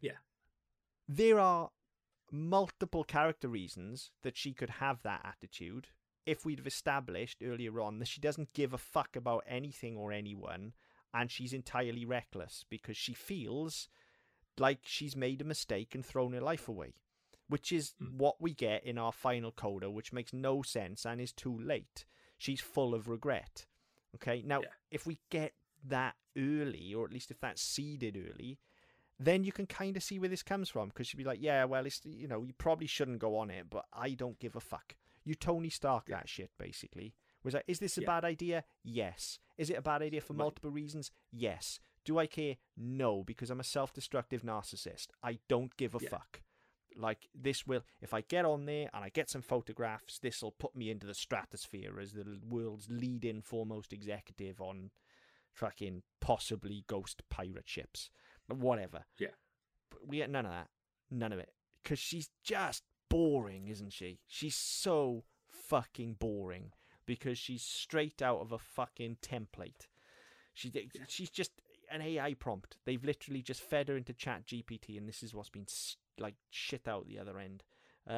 there are multiple character reasons that she could have that attitude if we'd have established earlier on that she doesn't give a fuck about anything or anyone, and she's entirely reckless because she feels like she's made a mistake and thrown her life away, which is what we get in our final coda, which makes no sense and is too late. She's full of regret. Okay, now, if we get that early, or at least if that's seeded early, then you can kind of see where this comes from, because she'd be like, yeah, well, it's, you know, you probably shouldn't go on it, but I don't give a fuck. You Tony Stark that shit, basically. Was like, is this a bad idea? Yes. Is it a bad idea for multiple reasons? Yes. Do I care? No, because I'm a self-destructive narcissist. I don't give a fuck. Like, this will, if I get on there and I get some photographs, this will put me into the stratosphere as the world's leading foremost executive on fucking possibly ghost pirate ships. Whatever. Yeah. But we get none of that. None of it. Because she's just boring, isn't she? She's so fucking boring because she's straight out of a fucking template. She's just an AI prompt. They've literally just fed her into ChatGPT, and this is what's been like shit out the other end.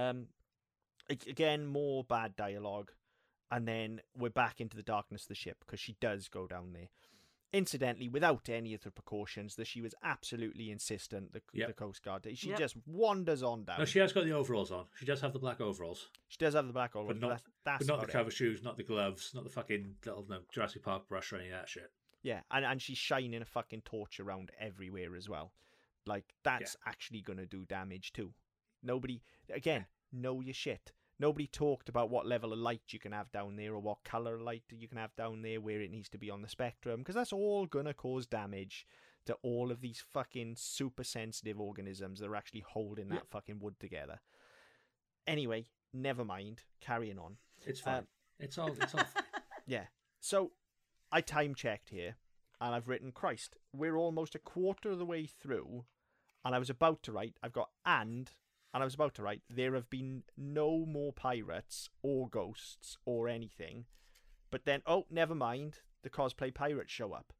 Again, more bad dialogue, and then we're back into the darkness of the ship because she does go down there. Incidentally, without any of the precautions, that she was absolutely insistent, the Coast Guard. She just wanders on down. No, she has got the overalls on. She does have the black overalls. She does have the black overalls, but not the cover shoes, not the gloves, not the fucking little Jurassic Park brush or any of that shit. Yeah, and she's shining a fucking torch around everywhere as well. Like, that's actually going to do damage too. Nobody, again, know your shit. Nobody talked about what level of light you can have down there or what colour light you can have down there, where it needs to be on the spectrum, because that's all going to cause damage to all of these fucking super sensitive organisms that are actually holding that fucking wood together. Anyway, never mind. Carrying on. It's fine. It's all fine. Yeah. So, I time checked here, and I've written, Christ, we're almost a quarter of the way through, and I was about to write, and I was about to write, there have been no more pirates or ghosts or anything. But then, oh, never mind, the cosplay pirates show up.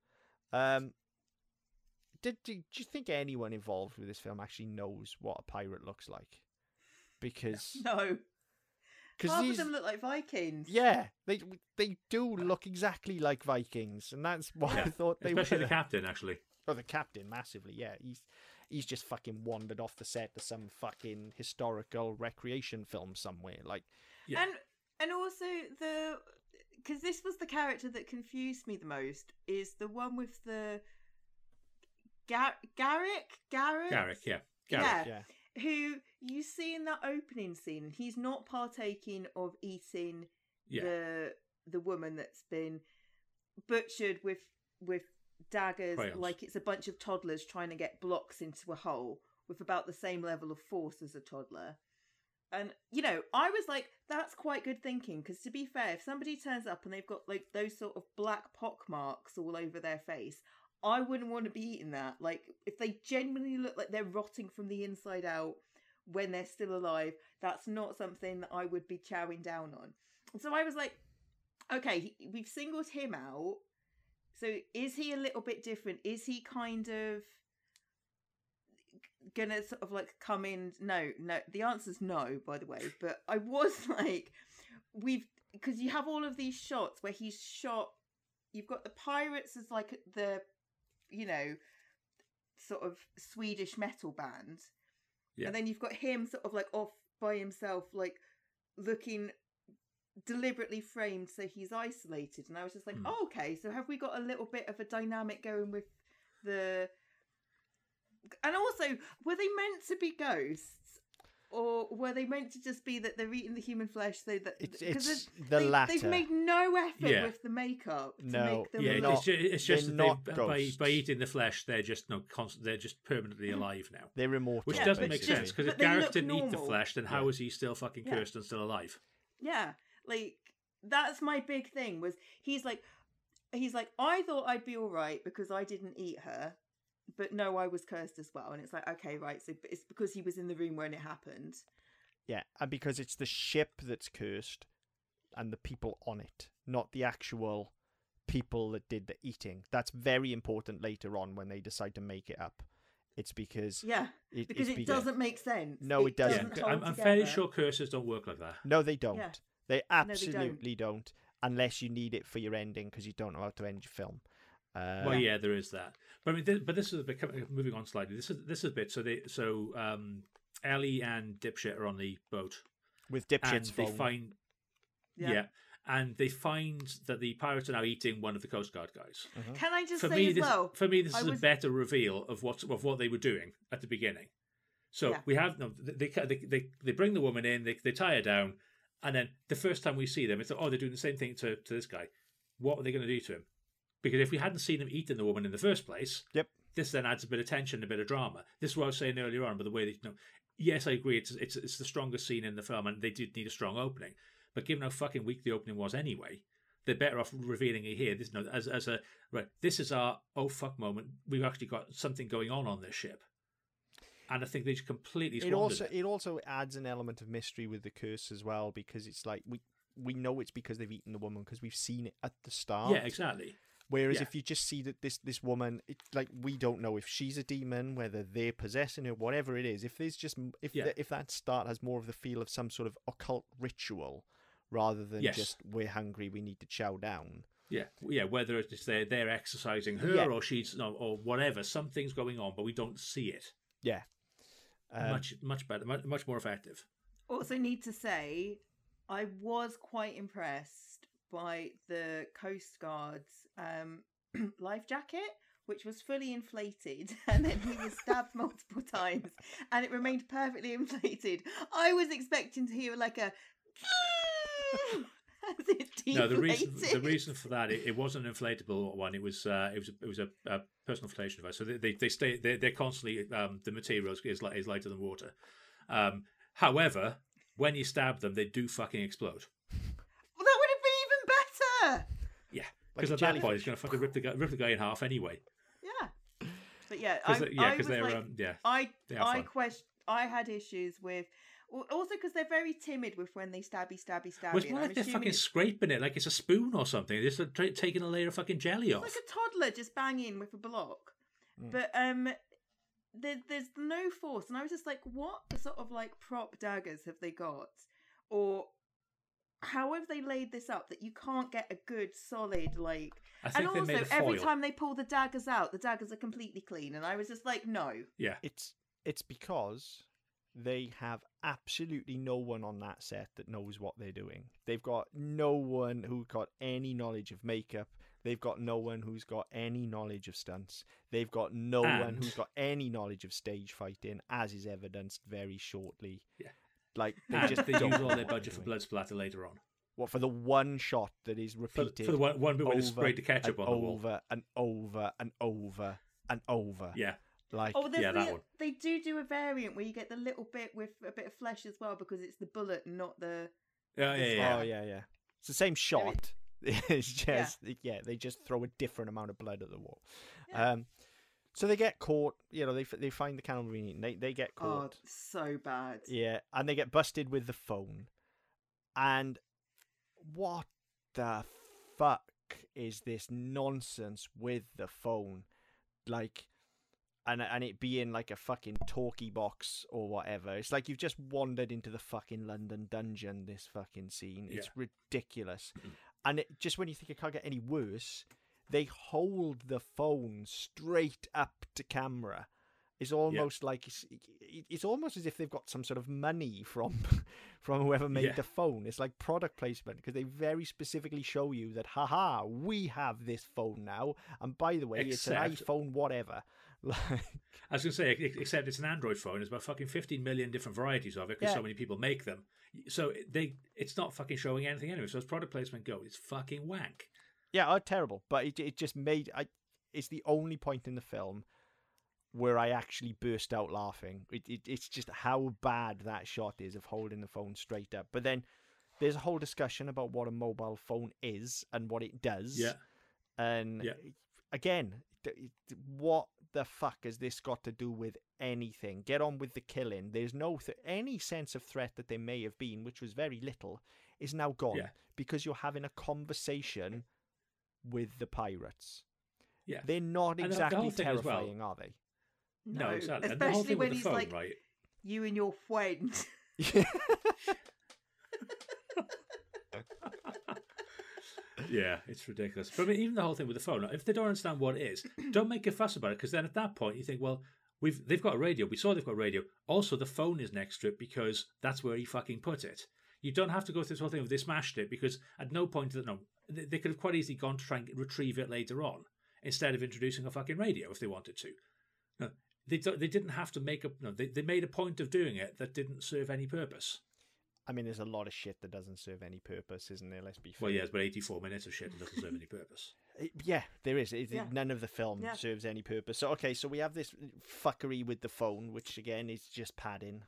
Do you think anyone involved with this film actually knows what a pirate looks like? Because no. Half of them look like Vikings. Yeah, they do look exactly like Vikings, and that's why I thought they especially the captain, actually. Oh, the captain, massively, yeah. He's just fucking wandered off the set to some fucking historical recreation film somewhere, like. Yeah. And also because this was the character that confused me the most, is the one with the Garrick, yeah. Who you see in that opening scene, and he's not partaking of eating the woman that's been butchered with daggers, crayons, like it's a bunch of toddlers trying to get blocks into a hole with about the same level of force as a toddler. And, you know, I was like, that's quite good thinking, because to be fair, if somebody turns up and they've got like those sort of black pock marks all over their face, I wouldn't want to be eating that. Like, if they genuinely look like they're rotting from the inside out when they're still alive, that's not something that I would be chowing down on. And so I was like, okay, we've singled him out. So is he a little bit different? Is he kind of gonna sort of like come in. No, the answer's no, by the way. But I was like, because you have all of these shots where he's shot. You've got the pirates as like the, sort of Swedish metal band, and then you've got him sort of like off by himself, like looking deliberately framed so he's isolated. And I was just like, oh, okay, so have we got a little bit of a dynamic going with the... And also, were they meant to be ghosts? Or were they meant to just be that they're eating the human flesh so that... It's the latter. They've made no effort with the makeup to make them look... It's just that by eating the flesh, they're just they're just permanently alive now. They're immortal. Which doesn't make sense, because if Gareth didn't eat the flesh, then how is he still fucking cursed and still alive? Yeah, like, that's my big thing, was he's like, I thought I'd be all right because I didn't eat her. But no, I was cursed as well. And it's like, okay, right. So it's because he was in the room when it happened. Yeah, and because it's the ship that's cursed and the people on it, not the actual people that did the eating. That's very important later on when they decide to make it up. It's because... Yeah, because it doesn't make sense. No, it doesn't. I'm fairly sure curses don't work like that. No, they don't. Yeah. They absolutely don't. Unless you need it for your ending because you don't know how to end your film. Well, yeah, there is that. But I mean, this is a bit. Moving on slightly. This is a bit. So Ellie and Dipshit are on the boat with Dipshit's phone. They find, and they find that the pirates are now eating one of the Coast Guard guys. Mm-hmm. Can I just say as well? For me, this is a better reveal of what they were doing at the beginning. So we have they bring the woman in, they tie her down, and then the first time we see them, it's like, oh, they're doing the same thing to this guy. What are they going to do to him? Because if we hadn't seen him eating the woman in the first place, this then adds a bit of tension, a bit of drama. This is what I was saying earlier on, but the way that, yes, I agree, it's the strongest scene in the film, and they did need a strong opening. But given how fucking weak the opening was anyway, they're better off revealing it here. This, this is our oh fuck moment. We've actually got something going on this ship, and I think they just completely squandered it. It also adds an element of mystery with the curse as well, because it's like we know it's because they've eaten the woman because we've seen it at the start. Yeah, exactly. Whereas if you just see that this woman, like, we don't know if she's a demon, whether they're possessing her, whatever it is. If there's just if that start has more of the feel of some sort of occult ritual rather than just we're hungry, we need to chow down. Yeah. Whether it's they're exercising her or she's or whatever, something's going on, but we don't see it. Yeah, much better, much more effective. Also, need to say, I was quite impressed by the Coast Guard's life jacket, which was fully inflated, and then he was stabbed multiple times and it remained perfectly inflated. I was expecting to hear like a as it deflated. No, the reason for that, it wasn't an inflatable one. It was a personal flotation device. So they're constantly the material is lighter than water. However, when you stab them, they do fucking explode. Well, that would have been even better. Yeah, because at that point, he's going to fucking rip the guy in half anyway. Yeah, but yeah, I had issues with. Also, because they're very timid with when they stabby. Well, it's more like they're fucking scraping it like it's a spoon or something. They're just taking a layer of fucking jelly off. Like a toddler just banging with a block. But there's no force, and I was just like, what sort of like prop daggers have they got, or how have they laid this up that you can't get a good solid like? And also, every time they pull the daggers out, the daggers are completely clean, and I was just like, no. Yeah, it's because they have absolutely no one on that set that knows what they're doing. They've got no one who got any knowledge of makeup. They've got no one who's got any knowledge of stunts. They've got no one who's got any knowledge of stage fighting, as is evidenced very shortly. Yeah. Like, they use all their budget for blood splatter later on. What, for the one shot that is repeated? For the one bit where they sprayed the ketchup on the wall. Over and over and over and over. Yeah. Like, that one. They do a variant where you get the little bit with a bit of flesh as well, because it's the bullet and not the... Oh, yeah. It's the same shot. It's just, they just throw a different amount of blood at the wall. Yeah. So they get caught, they find the cannibal being eaten. They get caught. Oh, so bad. Yeah, and they get busted with the phone. And what the fuck is this nonsense with the phone? Like, and it being like a fucking talkie box or whatever. It's like you've just wandered into the fucking London dungeon, this fucking scene. It's ridiculous. And just when you think it can't get any worse, they hold the phone straight up to camera. It's almost like it's almost as if they've got some sort of money from whoever made the phone. It's like product placement, because they very specifically show you that, haha, we have this phone now, and by the way, it's an iPhone whatever. I was going to say, except it's an Android phone. There's about fucking 15 million different varieties of it, because so many people make them. So it's not fucking showing anything anyway. So as product placement goes, it's fucking wank. Yeah, terrible. But it just made... it's the only point in the film where I actually burst out laughing. It's just how bad that shot is of holding the phone straight up. But then there's a whole discussion about what a mobile phone is and what it does. Yeah. And again, what the fuck has this got to do with anything? Get on with the killing. There's no any sense of threat that there may have been, which was very little, is now gone because you're having a conversation with the pirates. Yeah. They're not exactly terrifying, are they? No, exactly. Especially when he's phone, like, right? you and your friend. Yeah, it's ridiculous. But I mean, even the whole thing with the phone, if they don't understand what it is, don't make a fuss about it, because then at that point you think, well, they've got a radio. We saw they've got a radio. Also, the phone is next to it because that's where he fucking put it. You don't have to go through this whole thing of they smashed it, because at no point they could have quite easily gone to try and retrieve it later on instead of introducing a fucking radio if they wanted to. No, they didn't have to make they made a point of doing it that didn't serve any purpose. I mean, there's a lot of shit that doesn't serve any purpose, isn't there? Let's be fair. Well, yeah, it's about 84 minutes of shit that doesn't serve any purpose. Yeah, there is. None of the film serves any purpose. So, okay, so we have this fuckery with the phone, which, again, is just padding.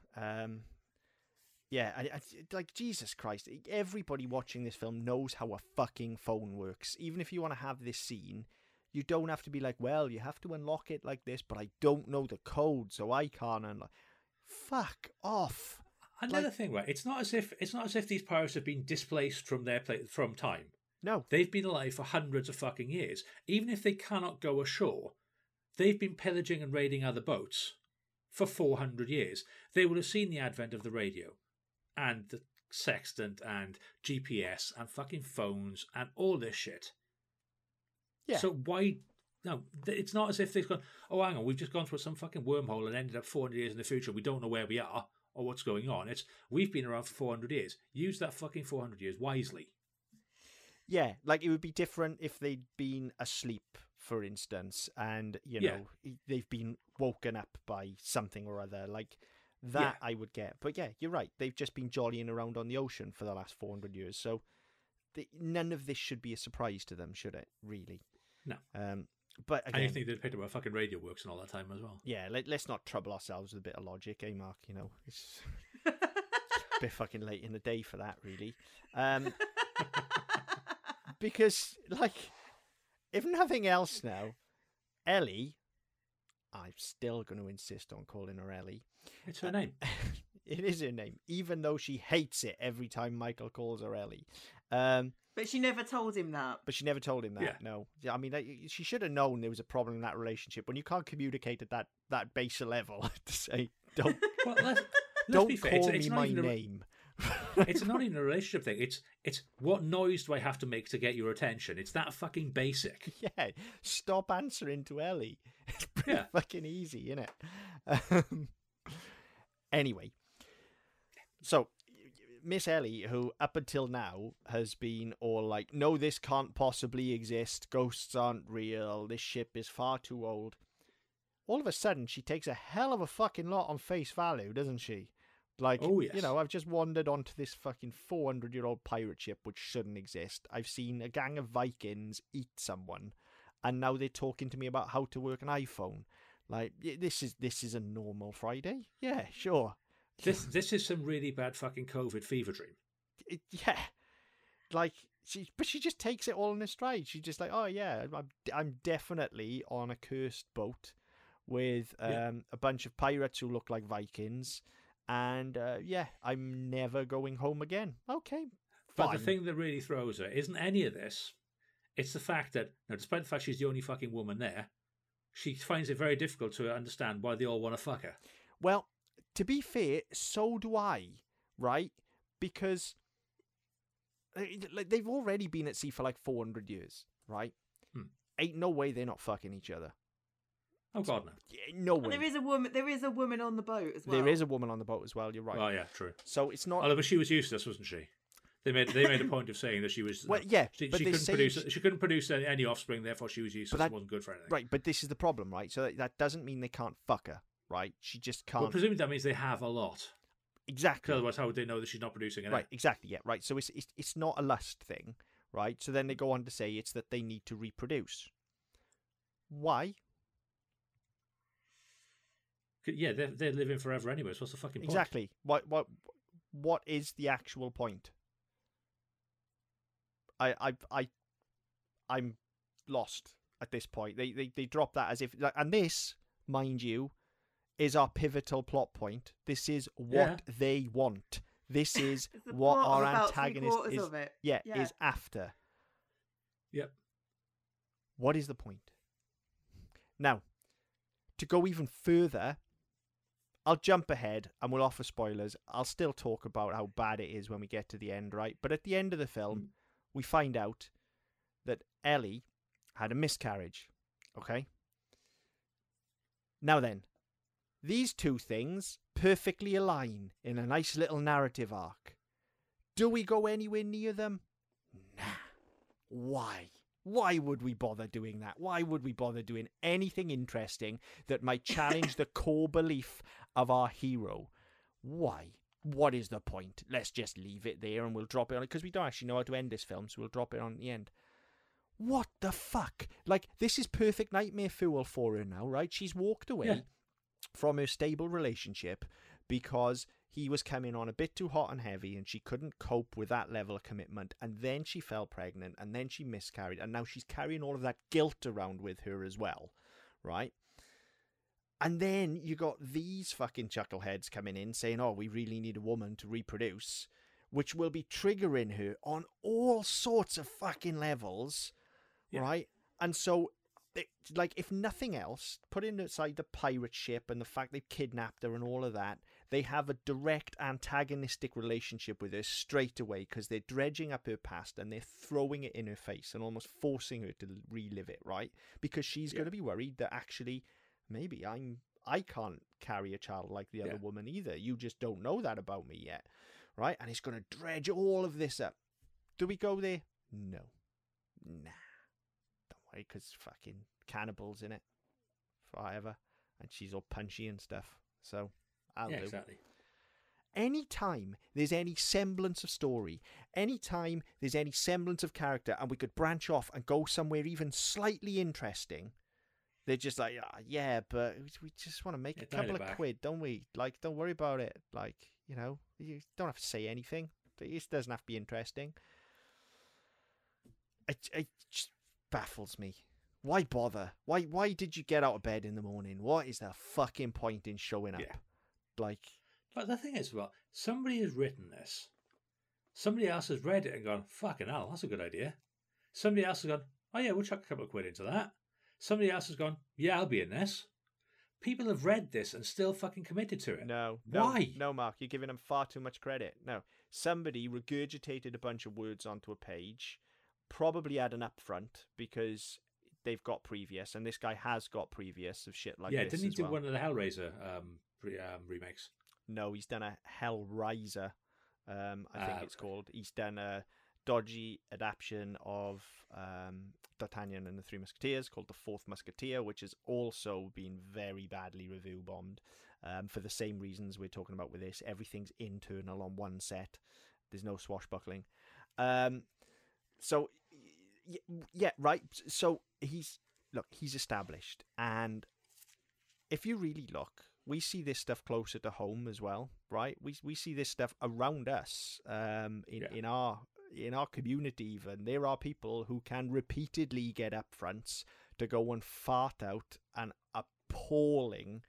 Yeah, like, Jesus Christ, everybody watching this film knows how a fucking phone works. Even if you want to have this scene, you don't have to be like, well, you have to unlock it like this, but I don't know the code, so I can't unlock. Fuck off. Another thing, right? It's not as if these pirates have been displaced from from time. No, they've been alive for hundreds of fucking years. Even if they cannot go ashore, they've been pillaging and raiding other boats for 400 years. They will have seen the advent of the radio and the sextant and GPS and fucking phones and all this shit. Yeah. So why? No, it's not as if they've gone, oh, hang on, we've just gone through some fucking wormhole and ended up 400 years in the future. We don't know where we are or what's going on. It's we've been around for 400 years. Use that fucking 400 years wisely. Yeah, like it would be different if they'd been asleep, for instance, and, you know, they've been woken up by something or other. Like, that I would get. But yeah, you're right. They've just been jollying around on the ocean for the last 400 years. So none of this should be a surprise to them, should it? Really? No. But again, and you think they'd picked up how fucking radio works and all that time as well. Yeah, let's not trouble ourselves with a bit of logic, eh, Mark? You know, it's a bit fucking late in the day for that, really. Because, like, if nothing else now, Ellie, I'm still going to insist on calling her Ellie. It's her name. It is her name, even though she hates it every time Michael calls her Ellie. But she never told him that. No. I mean, she should have known there was a problem in that relationship. When you can't communicate at that baser level to say, don't, don't be fair. Call me my name. It's not even a relationship thing. It's what noise do I have to make to get your attention? It's that fucking basic. Yeah. Stop answering to Ellie. It's pretty fucking easy, isn't it? Anyway. So, Miss Ellie, who up until now has been all like, no, this can't possibly exist. Ghosts aren't real. This ship is far too old. All of a sudden, she takes a hell of a fucking lot on face value, doesn't she? Like, you know, I've just wandered onto this fucking 400-year-old pirate ship which shouldn't exist. I've seen a gang of Vikings eat someone, and now they're talking to me about how to work an iPhone. Like, this is a normal Friday. Yeah, sure. This is some really bad fucking COVID fever dream. Yeah, like she just takes it all in a stride. She's just like, oh yeah, I'm definitely on a cursed boat with a bunch of pirates who look like Vikings. And, I'm never going home again. Okay, fine. But the thing that really throws her isn't any of this. It's the fact that, despite the fact she's the only fucking woman there, she finds it very difficult to understand why they all want to fuck her. Well, to be fair, so do I, right? Because like they've already been at sea for like 400 years, right? Ain't no way they're not fucking each other. Oh God, no. Yeah, no way. And there is a woman on the boat as well. There is a woman on the boat as well. You're right. Oh yeah, true. So it's not. Although, but she was useless, wasn't she? They made a point of saying that she was. Well, yeah, she but she couldn't produce any offspring, therefore she was useless. It wasn't good for anything. Right, but this is the problem, right? So that doesn't mean they can't fuck her, right? She just can't. Well, presumably that means they have a lot. Exactly. Otherwise, how would they know that she's not producing it? Right, exactly. Yeah, right. So it's not a lust thing, right? So then they go on to say it's that they need to reproduce. Why? Yeah, they're living forever anyway. So what's the fucking point? Exactly. What is the actual point? I'm lost at this point. They drop that as if, and this, mind you, is our pivotal plot point. This is what they want. This is what our antagonist is after. Yep. What is the point? Now, to go even further, I'll jump ahead and we'll offer spoilers. I'll still talk about how bad it is when we get to the end, right? But at the end of the film, we find out that Ellie had a miscarriage. Okay? Now then, these two things perfectly align in a nice little narrative arc. Do we go anywhere near them? Nah. Why? Why would we bother doing that? Why would we bother doing anything interesting that might challenge the core belief of our hero? Why? What is the point? Let's just leave it there and we'll drop it on it, because we don't actually know how to end this film, so we'll drop it on at the end. What the fuck? Like, this is perfect nightmare fuel for her now, right? She's walked away from her stable relationship because he was coming on a bit too hot and heavy and she couldn't cope with that level of commitment, and then she fell pregnant and then she miscarried, and now she's carrying all of that guilt around with her as well, right? And then you got these fucking chuckleheads coming in saying, oh, we really need a woman to reproduce, which will be triggering her on all sorts of fucking levels, right? And so, like, if nothing else, putting aside the pirate ship and the fact they've kidnapped her and all of that, they have a direct antagonistic relationship with her straight away because they're dredging up her past and they're throwing it in her face and almost forcing her to relive it, right? Because she's going to be worried that actually, maybe I can't carry a child like the other woman either. You just don't know that about me yet, right? And it's going to dredge all of this up. Do we go there? No. Nah. Don't worry, because fucking cannibals in it forever. And she's all punchy and stuff. So, I'll do. Exactly. Anytime there's any semblance of story, anytime there's any semblance of character, and we could branch off and go somewhere even slightly interesting, they're just like, yeah, but we just want to make a couple of quid, don't we? Like, don't worry about it. Like, you know, you don't have to say anything. It doesn't have to be interesting. It just baffles me. Why bother? Why did you get out of bed in the morning? What is the fucking point in showing up? Like, but the thing is, well, somebody has written this. Somebody else has read it and gone, fucking hell, that's a good idea. Somebody else has gone, oh yeah, we'll chuck a couple of quid into that. Somebody else has gone, yeah, I'll be in this. People have read this and still fucking committed to it. Why? No, Mark, you're giving them far too much credit. No, somebody regurgitated a bunch of words onto a page, probably had an upfront because they've got previous, and this guy has got previous of shit like this. Yeah, didn't he do one of the Hellraiser remakes? No, he's done a Hellraiser, I think it's called. He's done a dodgy adaptation of D'Artagnan and the Three Musketeers called The Fourth Musketeer, which has also been very badly review bombed for the same reasons we're talking about with this. Everything's internal on one set. There's no swashbuckling. So, yeah, right. So he's established. And if you really look, we see this stuff closer to home as well, right? We see this stuff around us in our community even. There are people who can repeatedly get up fronts to go and fart out an appalling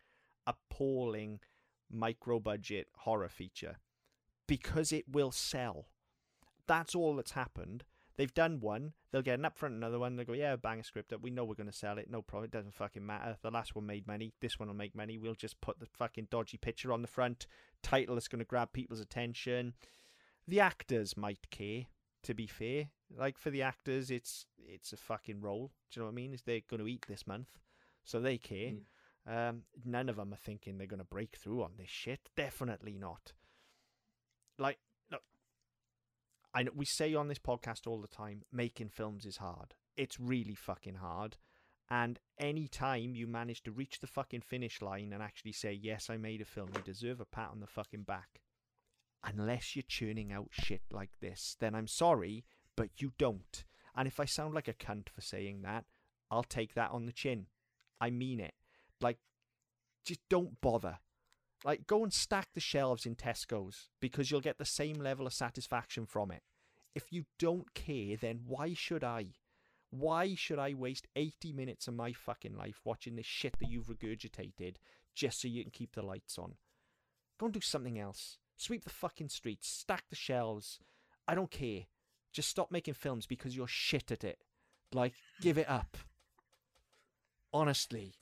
micro-budget horror feature because it will sell. That's all that's happened. They've done one, they'll get an upfront another one, they'll go, yeah, bang a script up, we know we're going to sell it, no problem, it doesn't fucking matter. The last one made money, this one will make money, we'll just put the fucking dodgy picture on the front, title that's going to grab people's attention. The actors might care, to be fair. Like, for the actors, it's a fucking role, do you know what I mean? They're going to eat this month, so they care. None of them are thinking they're going to break through on this shit. Definitely not. Like, look, I know we say on this podcast all the time, making films is hard. It's really fucking hard. And any time you manage to reach the fucking finish line and actually say, yes, I made a film, you deserve a pat on the fucking back. Unless you're churning out shit like this, then I'm sorry, but you don't. And if I sound like a cunt for saying that, I'll take that on the chin. I mean it. Like, just don't bother. Like, go and stack the shelves in Tesco's because you'll get the same level of satisfaction from it. If you don't care, then why should I? Why should I waste 80 minutes of my fucking life watching this shit that you've regurgitated just so you can keep the lights on? Go and do something else. Sweep the fucking streets. Stack the shelves. I don't care. Just stop making films because you're shit at it. Like, give it up. Honestly.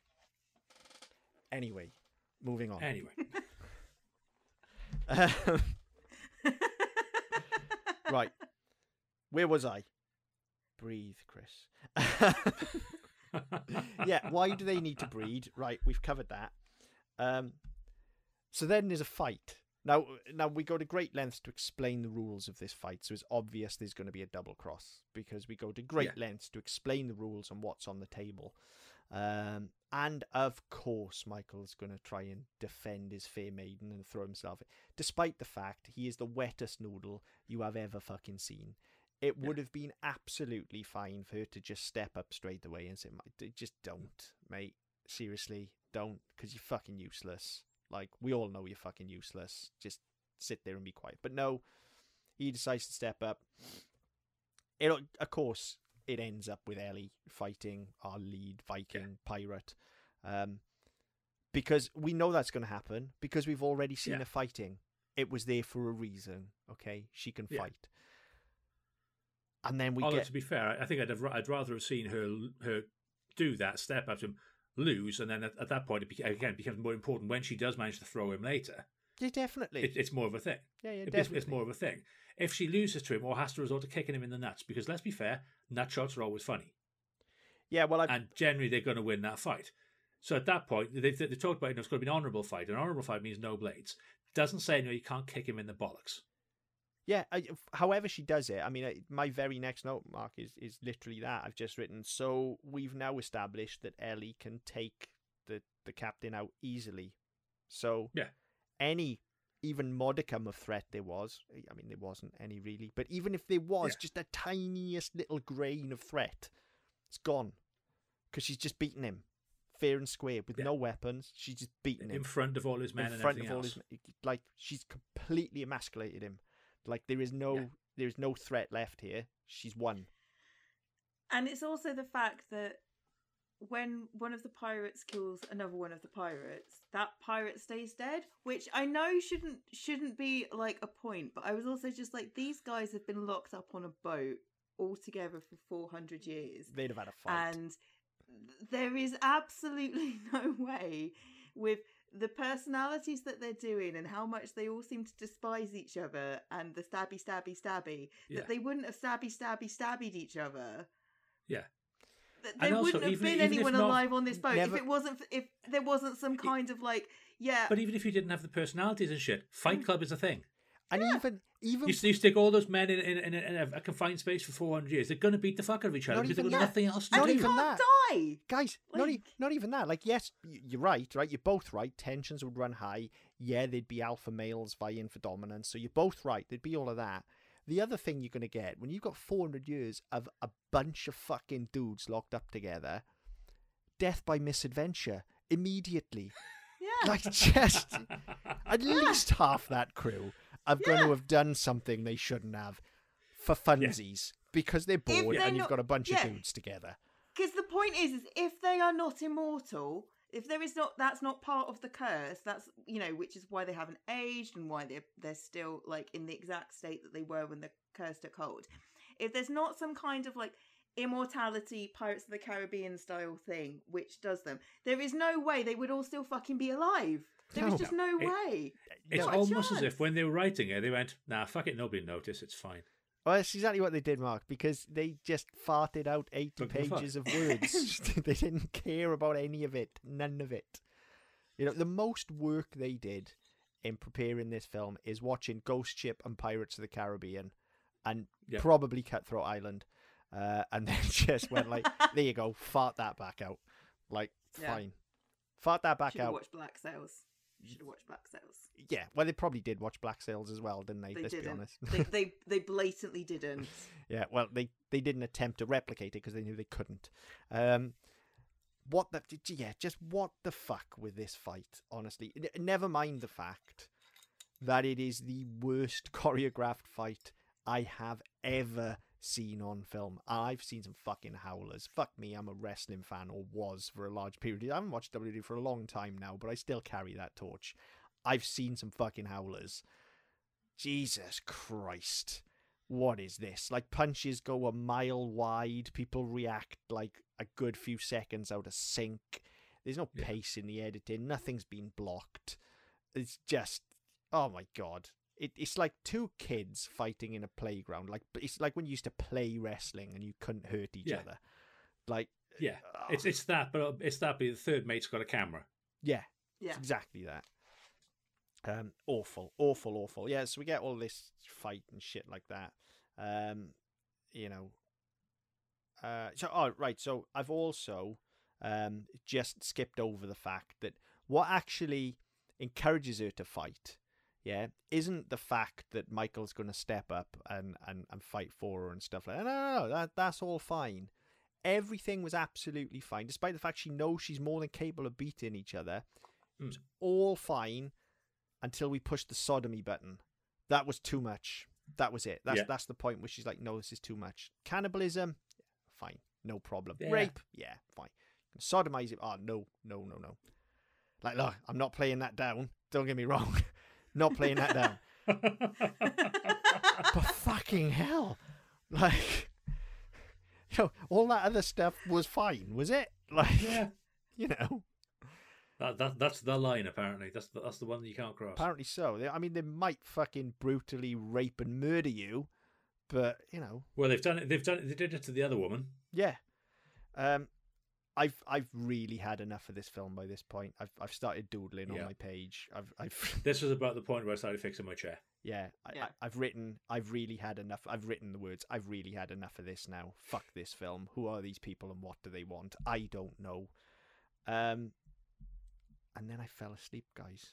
Anyway, moving on. Anyway. Right. Where was I? Breathe, Chris. Yeah, why do they need to breed? Right, we've covered that. So then there's a fight. Now we go to great lengths to explain the rules of this fight, so it's obvious there's going to be a double cross because we go to great lengths to explain the rules and what's on the table. And of course, Michael's going to try and defend his fair maiden and throw himself in, despite the fact he is the wettest noodle you have ever fucking seen. It would have been absolutely fine for her to just step up straight away and say, just don't, mate. Seriously, don't, because you're fucking useless. Like, we all know you're fucking useless. Just sit there and be quiet. But no, he decides to step up. Of course, it ends up with Ellie fighting our lead Viking pirate. Because we know that's going to happen, because we've already seen her fighting. It was there for a reason, okay? She can fight. And then to be fair, I think I'd rather have seen her do that, step up to him, lose, and then at that point it becomes more important when she does manage to throw him later. Yeah, definitely. It's more of a thing. Yeah, definitely. It's more of a thing. If she loses to him or has to resort to kicking him in the nuts, because let's be fair, nut shots are always funny. Yeah, well, and generally they're going to win that fight. So at that point, they talked about it's going to be an honourable fight. An honourable fight means no blades. Doesn't say you can't kick him in the bollocks. Yeah, however she does it. I mean, my very next note, Mark, is literally that. I've just written, so we've now established that Ellie can take the captain out easily. So any even modicum of threat there was, I mean, there wasn't any really, but even if there was just the tiniest little grain of threat, it's gone. Because she's just beaten him. Fair and square, with no weapons. She's just beaten him. In front of all his men and everything else. Like, she's completely emasculated him. Like, there is no threat left here. She's won. And it's also the fact that when one of the pirates kills another one of the pirates, that pirate stays dead, which I know shouldn't be like a point, but I was also just like, these guys have been locked up on a boat all together for 400 years. They'd have had a fight. And there is absolutely no way, with the personalities that they're doing and how much they all seem to despise each other and the stabby that they wouldn't have stabbied each other. Yeah. There wouldn't have been anyone alive on this boat if there wasn't some kind of like, But even if you didn't have the personalities and shit, Fight Club is a thing. And even you stick all those men in a confined space for 400 years, they're going to beat the fuck out of each other because they've got nothing else to do. And you can't die! Guys, not even that. Like, yes, you're right? You're both right. Tensions would run high. Yeah, there'd be alpha males vying for dominance. So you're both right. There'd be all of that. The other thing you're going to get, when you've got 400 years of a bunch of fucking dudes locked up together, death by misadventure immediately. Yeah. Like, just at least half that crew are going to have done something they shouldn't have for funsies because they're bored and you've got a bunch of dudes together. Because the point is if they are not immortal, if there is not, that's not part of the curse. That's, which is why they haven't aged and why they're still like in the exact state that they were when the curse took hold. if there's not some kind of like immortality Pirates of the Caribbean style thing which does them, there is no way they would all still fucking be alive. There is just no way. It's almost as if when they were writing it, they went, nah, fuck it, nobody noticed, it's fine. Well, that's exactly what they did, Mark, because they just farted out 80 pages of words. They didn't care about any of it. None of it. You know, the most work they did in preparing this film is watching Ghost Ship and Pirates of the Caribbean and probably Cutthroat Island. And then just went like, there you go, fart that back out. Like, fine. Fart that back out. Watch Black Sails. You should have watched Black Sails. Yeah, well, they probably did watch Black Sails as well, didn't they? Let's be honest. they blatantly didn't. Yeah, well, they didn't attempt to replicate it because they knew they couldn't. Just what the fuck with this fight, honestly. Never mind the fact that it is the worst choreographed fight I have ever seen on film. I've seen some fucking howlers. Fuck me, I'm a wrestling fan, or was for a large period. I haven't watched WWE for a long time now, but I still carry that torch. I've seen some fucking howlers. Jesus Christ. What is this? Like, punches go a mile wide. People react like a good few seconds out of sync. There's no pace in the editing. Nothing's been blocked. It's just, oh my God. It's like two kids fighting in a playground. Like, it's like when you used to play wrestling and you couldn't hurt each other. Like, it's that, but the third mate's got a camera. Yeah, it's exactly that. Awful. Yeah, so we get all this fight and shit like that. So I've also just skipped over the fact that what actually encourages her to fight, isn't the fact that Michael's going to step up and fight for her and stuff like that. No, that's all fine. Everything was absolutely fine, despite the fact she knows she's more than capable of beating each other. It was all fine until we pushed the sodomy button. That was too much. That was it. That's the point where she's like, no, this is too much. Cannibalism, fine, no problem. Yeah. Rape, fine. Sodomize it, no. Like, look, I'm not playing that down. Don't get me wrong. Not playing that down. But fucking hell. Like, all that other stuff was fine, was it? Like, That's the line, apparently. That's the one that you can't cross. Apparently so. I mean, they might fucking brutally rape and murder you, but, Well, they've done it. They did it to the other woman. Yeah. I've really had enough of this film by this point. I've started doodling on my page. This was about the point where I started fixing my chair. I've really had enough. I've written the words. I've really had enough of this now. Fuck this film. Who are these people and what do they want? I don't know. And then I fell asleep, guys.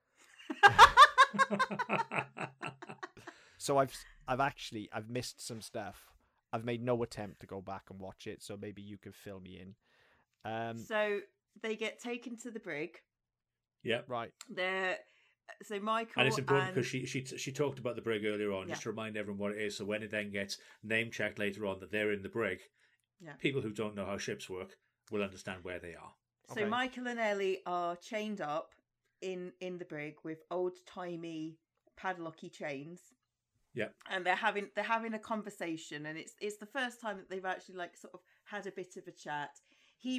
So I've missed some stuff. I've made no attempt to go back and watch it, so maybe you could fill me in. So they get taken to the brig. Yeah, right. So Michael, and it's important because she talked about the brig earlier on, just to remind everyone what it is. So when it then gets name checked later on that they're in the brig, people who don't know how ships work will understand where they are. So okay. Michael and Ellie are chained up in the brig with old-timey padlocky chains. Yeah. And they're having a conversation, and it's the first time that they've actually like sort of had a bit of a chat. He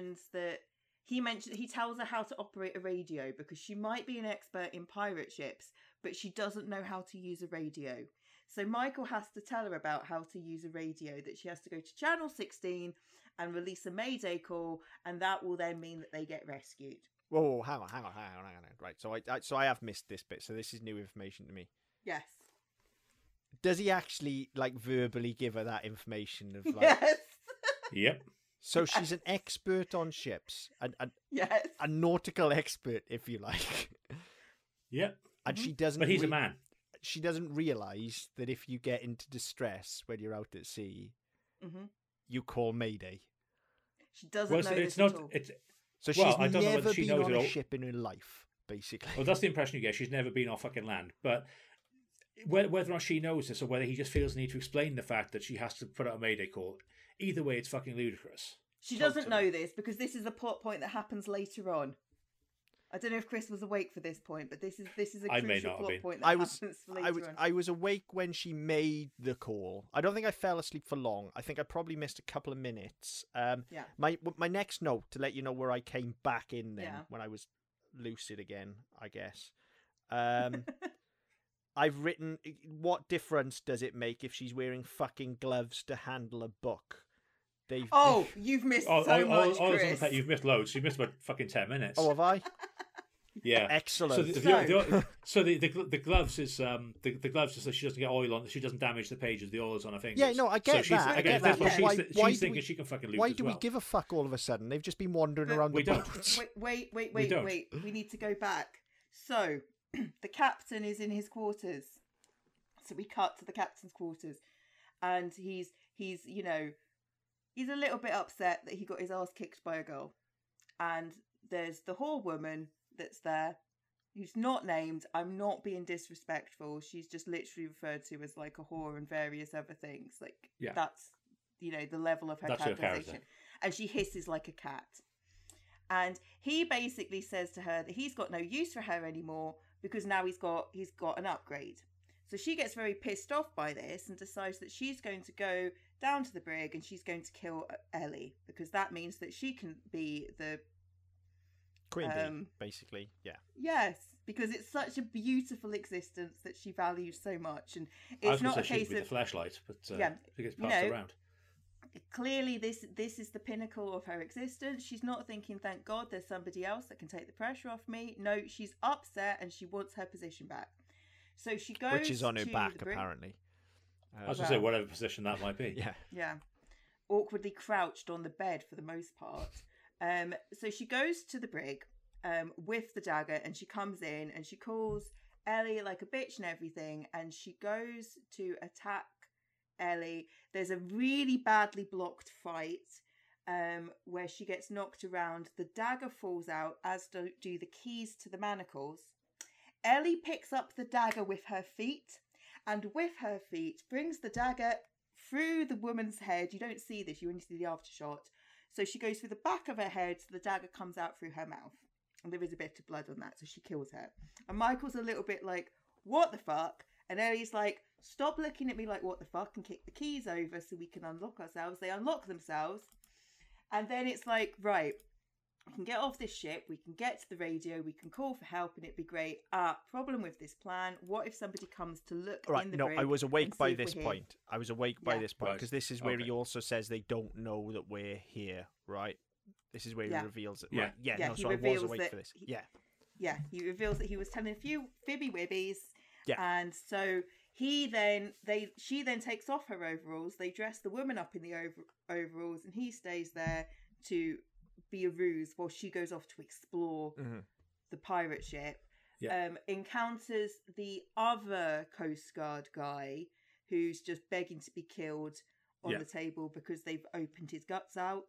tells her how to operate a radio because she might be an expert in pirate ships, but she doesn't know how to use a radio. So Michael has to tell her about how to use a radio, that she has to go to channel 16 and release a mayday call, and that will then mean that they get rescued. Whoa, hang on. Right, so I have missed this bit, so this is new information to me. Yes. Does he actually like verbally give her that information of like Yes. Yep. So she's an expert on ships, yes, a nautical expert, if you like. Yep. And she doesn't. But he's a man. She doesn't realise that if you get into distress when you're out at sea, you call Mayday. She doesn't know this at all. So she's never been on a ship in her life, basically. Well, that's the impression you get. She's never been off fucking land. But whether or not she knows this, or whether he just feels the need to explain the fact that she has to put out a Mayday call, either way, it's fucking ludicrous. She doesn't know this because this is a plot point that happens later on. I don't know if Chris was awake for this point, but this is a I may crucial not have plot been. point that happens for later on. I was awake when she made the call. I don't think I fell asleep for long. I think I probably missed a couple of minutes. Yeah. My next note to let you know where I came back in then Yeah. when I was lucid again, I guess. I've written, what difference does it make if she's wearing fucking gloves to handle a book? You've missed so much, Chris. You've missed loads. You've missed about fucking 10 minutes. Oh, have I? Yeah. Excellent. So the gloves is the gloves is so she doesn't get oil on. She doesn't damage the pages. The oil's on her fingers. Yeah, no, I get that. I get that. She's thinking she can fucking lose. Why do we give a fuck all of a sudden? They've just been wandering around the boat. Wait. We need to go back. So, the captain is in his quarters. So we cut to the captain's quarters, and he's a little bit upset that he got his ass kicked by a girl, and there's the whore woman that's there, who's not named. I'm not being disrespectful. She's just literally referred to as like a whore and various other things. Like that's the level of her characterization. And she hisses like a cat. And he basically says to her that he's got no use for her anymore because now he's got an upgrade. So she gets very pissed off by this and decides that she's going to go down to the brig and she's going to kill Ellie because that means that she can be the Queen bee, basically. Yeah. Yes, because it's such a beautiful existence that she values so much, and it's not a case of the flashlight, but it gets passed around. Clearly, this is the pinnacle of her existence. She's not thinking, "Thank God, there's somebody else that can take the pressure off me." No, she's upset and she wants her position back. So she goes, which is on her back, apparently. I was going to say, whatever position that might be. Yeah. Awkwardly crouched on the bed for the most part. So she goes to the brig with the dagger, and she comes in and she calls Ellie like a bitch and everything, and she goes to attack Ellie. There's a really badly blocked fight where she gets knocked around. The dagger falls out, as do the keys to the manacles. Ellie picks up the dagger with her feet, and with her feet brings the dagger through the woman's head. You don't see this, you only see the aftershot. So she goes through the back of her head, so the dagger comes out through her mouth. And there is a bit of blood on that, so she kills her. And Michael's a little bit like, what the fuck? And Ellie's like, stop looking at me like, what the fuck? And kick the keys over so we can unlock ourselves. They unlock themselves. And then it's like, right, we can get off this ship, we can get to the radio, we can call for help, and it'd be great. Problem with this plan, what if somebody comes to look in the brig? I was awake by this point. I was awake by this point, because this is where he also says they don't know that we're here, right? This is where he reveals it. Yeah. Right. So I was awake for this. He reveals that he was telling a few fibby wibbies. Yeah. And so she then takes off her overalls, they dress the woman up in the overalls, and he stays there to be a ruse while she goes off to explore the pirate ship. Encounters the other Coast Guard guy who's just begging to be killed on the table because they've opened his guts out.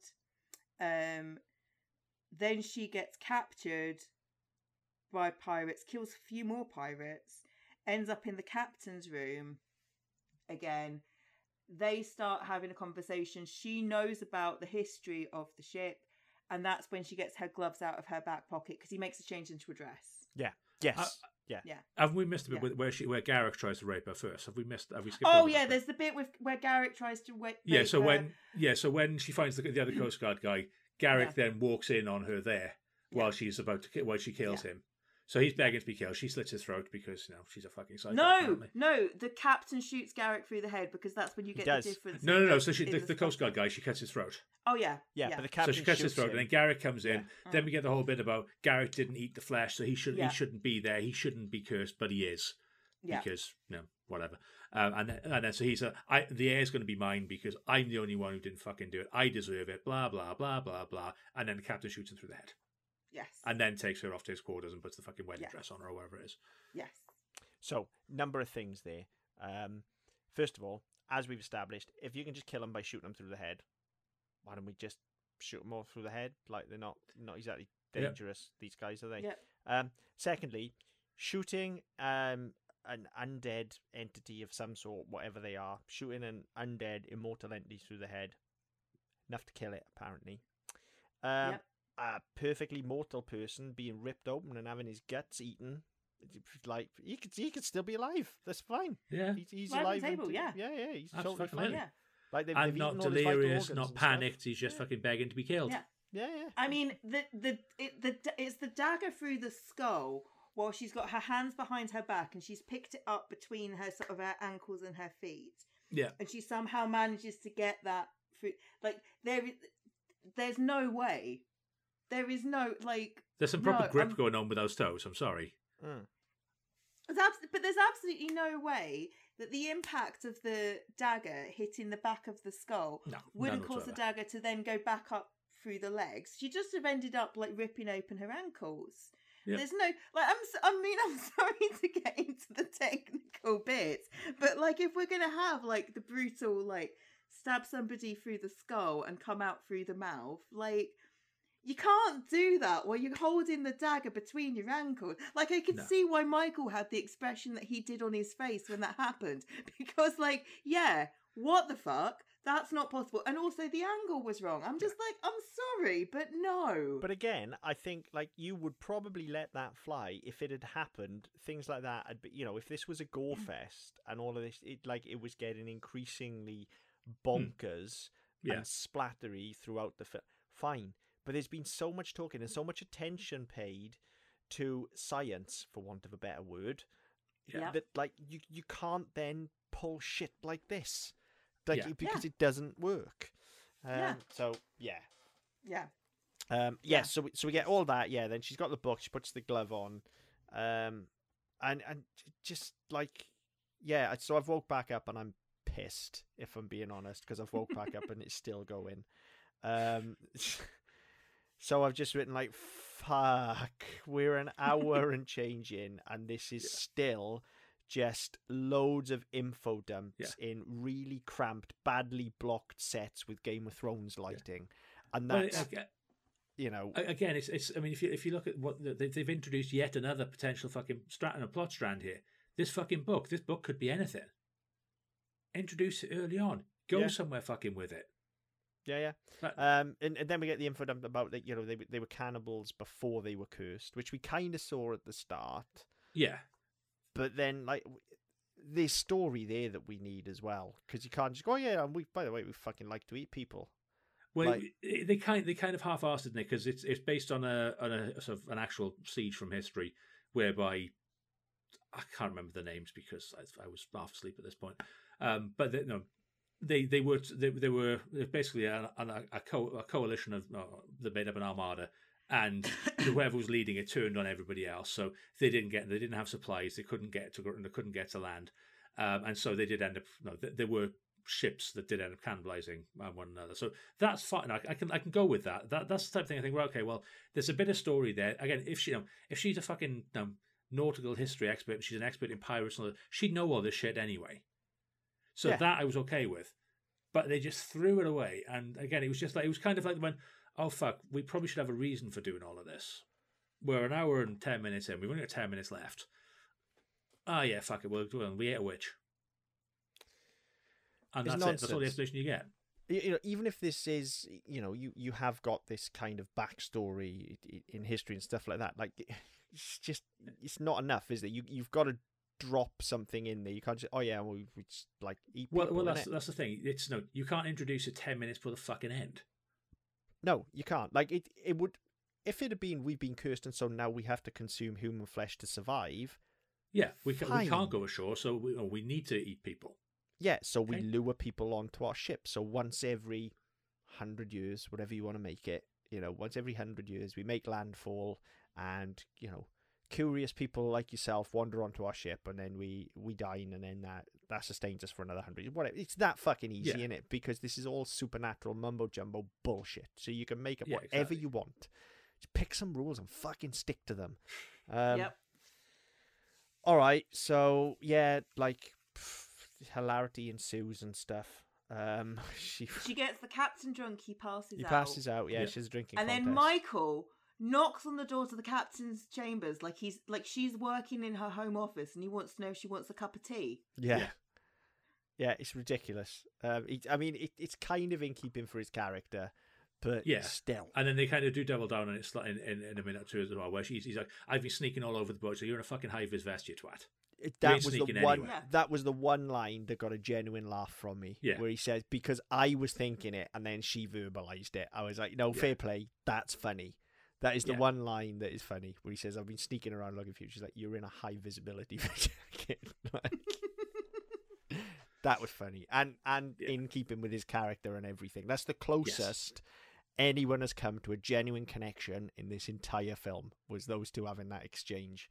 Then she gets captured by pirates, kills a few more pirates, ends up in the captain's room again. They start having a conversation. She knows about the history of the ship. And that's when she gets her gloves out of her back pocket because he makes a change into a dress. Yeah. Yes. Haven't we missed a bit where Garrick tries to rape her first? Have we skipped? Oh yeah, there's the bit where Garrick tries to rape her. So when she finds the other Coast Guard guy, Garrick then walks in on her there while she kills him. So he's begging to be killed. She slits his throat because she's a fucking psycho. No, the captain shoots Garrick through the head because that's when you get the difference. No. So the Coast Guard guy, she cuts his throat. Oh yeah. But the captain so she cuts his throat, and then Garrick comes in. Then we get the whole bit about Garrick didn't eat the flesh, so he shouldn't be there. He shouldn't be cursed, but he is because whatever. And then so he's the heir's going to be mine because I'm the only one who didn't fucking do it. I deserve it. Blah blah blah blah blah. And then the captain shoots him through the head. Yes. And then takes her off to his quarters and puts the fucking wedding dress on her or whatever it is. Yes. So, number of things there. First of all, as we've established, if you can just kill them by shooting them through the head, why don't we just shoot them all through the head? Like, they're not exactly dangerous, these guys, are they? Yep. Secondly, shooting an undead entity of some sort, whatever they are, shooting an undead immortal entity through the head, enough to kill it, apparently. a perfectly mortal person being ripped open and having his guts eaten. Like he could still be alive. That's fine. Yeah, he's Live on alive. the table, yeah. He's That's totally fucking fine. amazing. Yeah. Like they've And eaten not all his vital delirious, organs not and panicked. stuff. He's just fucking begging to be killed. Yeah. Yeah. I mean, it's the dagger through the skull while she's got her hands behind her back and she's picked it up between her sort of her ankles and her feet. Yeah. And she somehow manages to get that through. Like there's no way. There is no like. There's some proper grip going on with those toes. I'm sorry. Mm. But there's absolutely no way that the impact of the dagger hitting the back of the skull wouldn't cause the dagger to then go back up through the legs. She just have ended up like ripping open her ankles. Yep. There's no like. I'm sorry to get into the technical bits, but like if we're gonna have like the brutal like stab somebody through the skull and come out through the mouth, like. You can't do that while you're holding the dagger between your ankles. Like, I can see why Michael had the expression that he did on his face when that happened. Because, like, yeah, what the fuck? That's not possible. And also, the angle was wrong. I'm just like, I'm sorry, but no. But again, I think, like, you would probably let that fly if it had happened. Things like that, if this was a gore fest and all of this, it was getting increasingly bonkers and splattery throughout the film. Fine. But there's been so much talking and so much attention paid to science, for want of a better word, that like you can't then pull shit like this, because it doesn't work. So So we get all that. Yeah. Then she's got the book. She puts the glove on, and just like So I've woke back up and I'm pissed, if I'm being honest, because I've woke back up and it's still going. So I've just written like, fuck, we're an hour and change in, and this is still just loads of info dumps in really cramped, badly blocked sets with Game of Thrones lighting. And that's, Again, it's. I mean, if you look at what they've introduced yet another potential fucking plot strand here. This book could be anything. Introduce it early on. Go somewhere fucking with it. Yeah. And then we get the info dump about that. They were cannibals before they were cursed, which we kind of saw at the start. Yeah, but then like there's story there that we need as well, because you can't just go, by the way, we fucking like to eat people. Well, like, they kind of half-assed it, because it's based on a sort of an actual siege from history, whereby I can't remember the names because I was half asleep at this point. But They were basically a coalition of that made up an armada, and whoever was leading it turned on everybody else. So they didn't have supplies. They couldn't get to land, and so they did end up. There were ships that did end up cannibalizing one another. So that's fine. I can go with that. That's the type of thing I think. Well, okay, well, there's a bit of story there. Again, if she's a fucking nautical history expert, she's an expert in pirates, and all that, she'd know all this shit anyway. So that I was okay with, but they just threw it away. And again, it was kind of like when, oh fuck, we probably should have a reason for doing all of this. We're an hour and 10 minutes in. We've only got 10 minutes left. Oh yeah, fuck it. We ate a witch, and that's it. That's all the explanation you get. Even if this is, you have got this kind of backstory in history and stuff like that. Like, it's not enough, is it? You've got to drop something in there. You can't just, we just like eat people. Well, that's the thing. You can't introduce it 10 minutes before the fucking end. No, you can't. Like it would, if it had been we've been cursed and so now we have to consume human flesh to survive. Yeah, we can't go ashore, so we need to eat people. Yeah, so we lure people onto our ship. So once every 100 years, whatever you want to make it, once every 100 years, we make landfall, and curious people like yourself wander onto our ship, and then we dine, and then that sustains us for another 100 years. Whatever. It's that fucking easy, isn't it? Because this is all supernatural mumbo jumbo bullshit. So you can make up whatever you want. Just pick some rules and fucking stick to them. Yep. All right. So hilarity ensues and stuff. She gets the captain drunk. He passes out. Yeah, she's drinking. And then Michael knocks on the door to the captain's chambers, like she's working in her home office, and he wants to know if she wants a cup of tea. Yeah, it's ridiculous. It's kind of in keeping for his character, but still. And then they kind of do double down on it in a minute or two as well, where he's like, I've been sneaking all over the boat, so you're in a fucking high-vis vest, you twat. That was the one. Anyway. That was the one line that got a genuine laugh from me. Yeah. Where he says, because I was thinking it, and then she verbalized it. I was like, no, fair play. That's funny. That is the one line that is funny. Where he says, "I've been sneaking around looking for you." She's like, "You're in a high visibility jacket." That was funny, and in keeping with his character and everything. That's the closest anyone has come to a genuine connection in this entire film. Was those two having that exchange.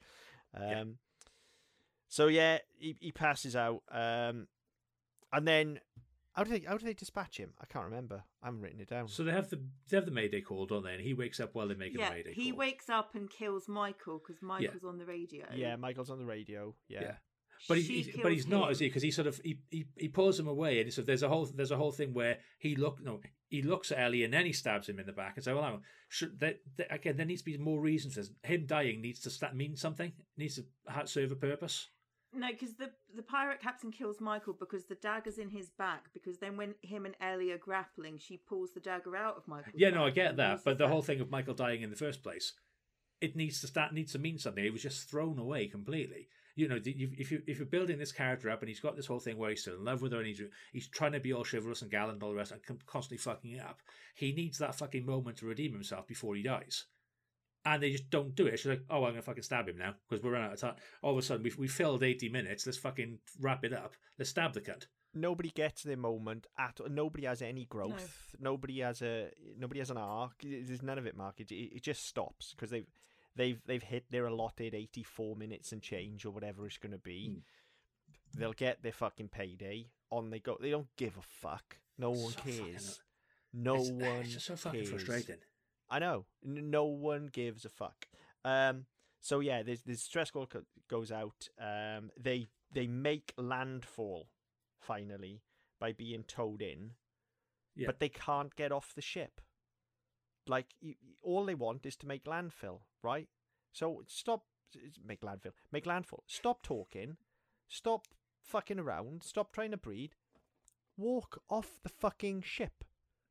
So he passes out, and then how do they dispatch him? I can't remember. I haven't written it down. So they have the Mayday call, don't they? And he wakes up while they're making the Mayday call. He wakes up and kills Michael because Michael's on the radio. Yeah, Michael's on the radio. Yeah. But he's not, is he? Because he sort of he pulls him away, and so there's a whole thing where he looks at Ellie and then he stabs him in the back and says, "Well, again, there needs to be more reasons. Him dying needs to mean something. Needs to serve a purpose." No, because the pirate captain kills Michael because the dagger's in his back. Because then when him and Ellie are grappling, she pulls the dagger out of Michael's back. No, I get that, but the whole thing of Michael dying in the first place, it needs to mean something. It was just thrown away completely. You know, if you're building this character up and he's got this whole thing where he's still in love with her and he's trying to be all chivalrous and gallant and all the rest and constantly fucking it up, he needs that fucking moment to redeem himself before he dies. And they just don't do it. She's like, "Oh, I'm going to fucking stab him now because we're running out of time." All of a sudden, we filled 80 minutes. Let's fucking wrap it up. Let's stab the cunt. Nobody gets their moment at all. Nobody has any growth. No. Nobody has an arc. There's none of it, Mark. It just stops because they've hit their allotted 84 minutes and change or whatever it's going to be. They'll get their fucking payday. On they go. They don't give a fuck. No one cares. It's just so fucking frustrating. I know. No one gives a fuck. So yeah, this stress call goes out. They make landfall finally by being towed in, but they can't get off the ship. Like all they want is to make landfill, right? So make landfall. Stop talking. Stop fucking around. Stop trying to breed. Walk off the fucking ship.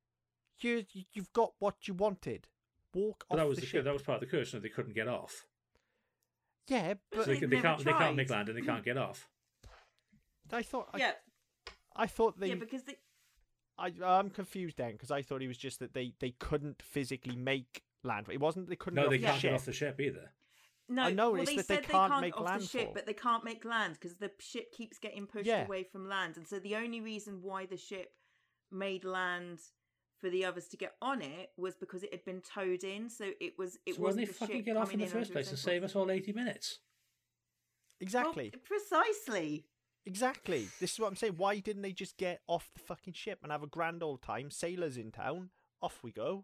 You've got what you wanted. Walk off the ship. That was part of the curse, so they couldn't get off. Yeah, but so they can't make land and they can't get off. I thought they. Yeah, because they. I'm confused then because I thought it was just that they couldn't physically make land. It wasn't they couldn't. No, they can't get off the ship either. No, I know, it's that they can't make off landfall. The ship, but they can't make land because the ship keeps getting pushed away from land, and so the only reason why the ship made land for the others to get on it was because it had been towed in. So it was. So why did they fucking get off in the first place and save us all 80 minutes? Exactly. Well, precisely. Exactly. This is what I'm saying. Why didn't they just get off the fucking ship and have a grand old time? Sailors in town. Off we go.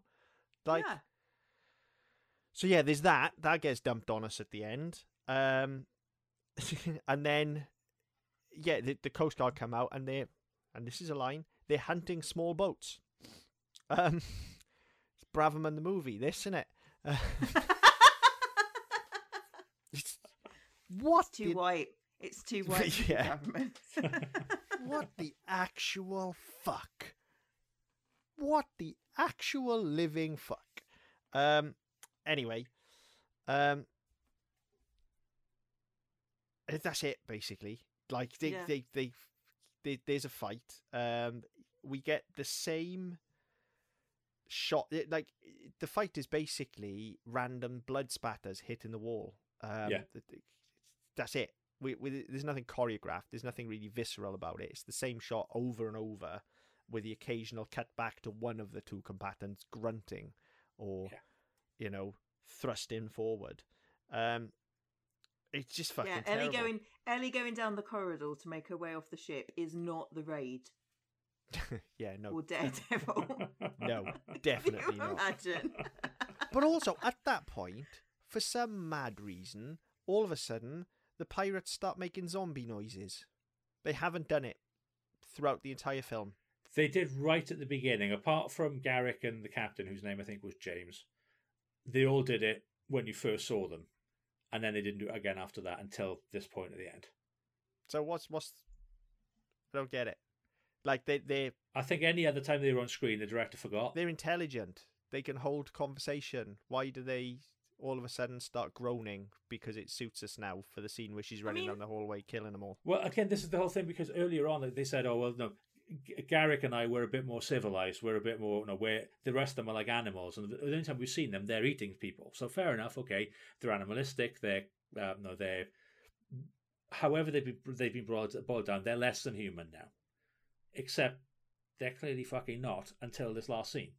So yeah, there's that. That gets dumped on us at the end. And then, the Coast Guard come out and this is a line, they're hunting small boats. It's Braverman the movie, this, isn't it? It's too white. It's too white. Yeah. What the actual fuck? What the actual living fuck? Anyway, that's it basically. Like there's a fight. We get the same shot. Like the fight is basically random blood spatters hitting the wall. That's it. There's nothing choreographed. There's nothing really visceral about it. It's the same shot over and over, with the occasional cut back to one of the two combatants grunting or, thrusting forward. It's just fucking terrible. Ellie going down the corridor to make her way off the ship is not the Raid. Yeah, no. Or Daredevil. No, definitely not. Imagine. But also, at that point, for some mad reason, all of a sudden, the pirates start making zombie noises. They haven't done it throughout the entire film. They did right at the beginning, apart from Garrick and the captain, whose name I think was James. They all did it when you first saw them. And then they didn't do it again after that until this point at the end. So what's I don't get it. Like they. I think any other time they were on screen, the director forgot. They're intelligent. They can hold conversation. Why do they all of a sudden start groaning because it suits us now for the scene where she's running down the hallway killing them all? Well, again, this is the whole thing, because earlier on they said, "Oh well, no, Garrick and I were a bit more civilized. We're a bit more, where the rest of them are like animals, and the only time we've seen them, they're eating people. So fair enough. Okay, they're animalistic. They're however they've been boiled down. They're less than human now, except they're clearly fucking not until this last scene.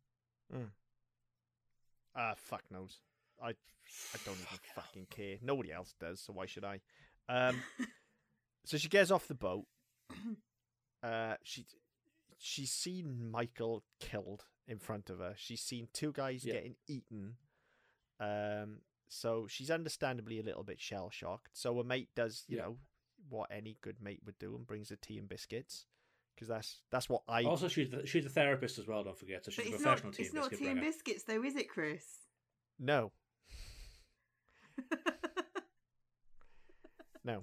Fuck knows. I don't even fucking care. Nobody else does, so why should I? So she gets off the boat. She's seen Michael killed in front of her. She's seen two guys getting eaten. So she's understandably a little bit shell shocked. So a mate does, you know, what any good mate would do and brings her tea and biscuits. Because that's what I. Also, she's a therapist as well. Don't forget, so she's a professional tea and biscuit bringer. It's not tea and biscuits, though, is it, Chris? No. No.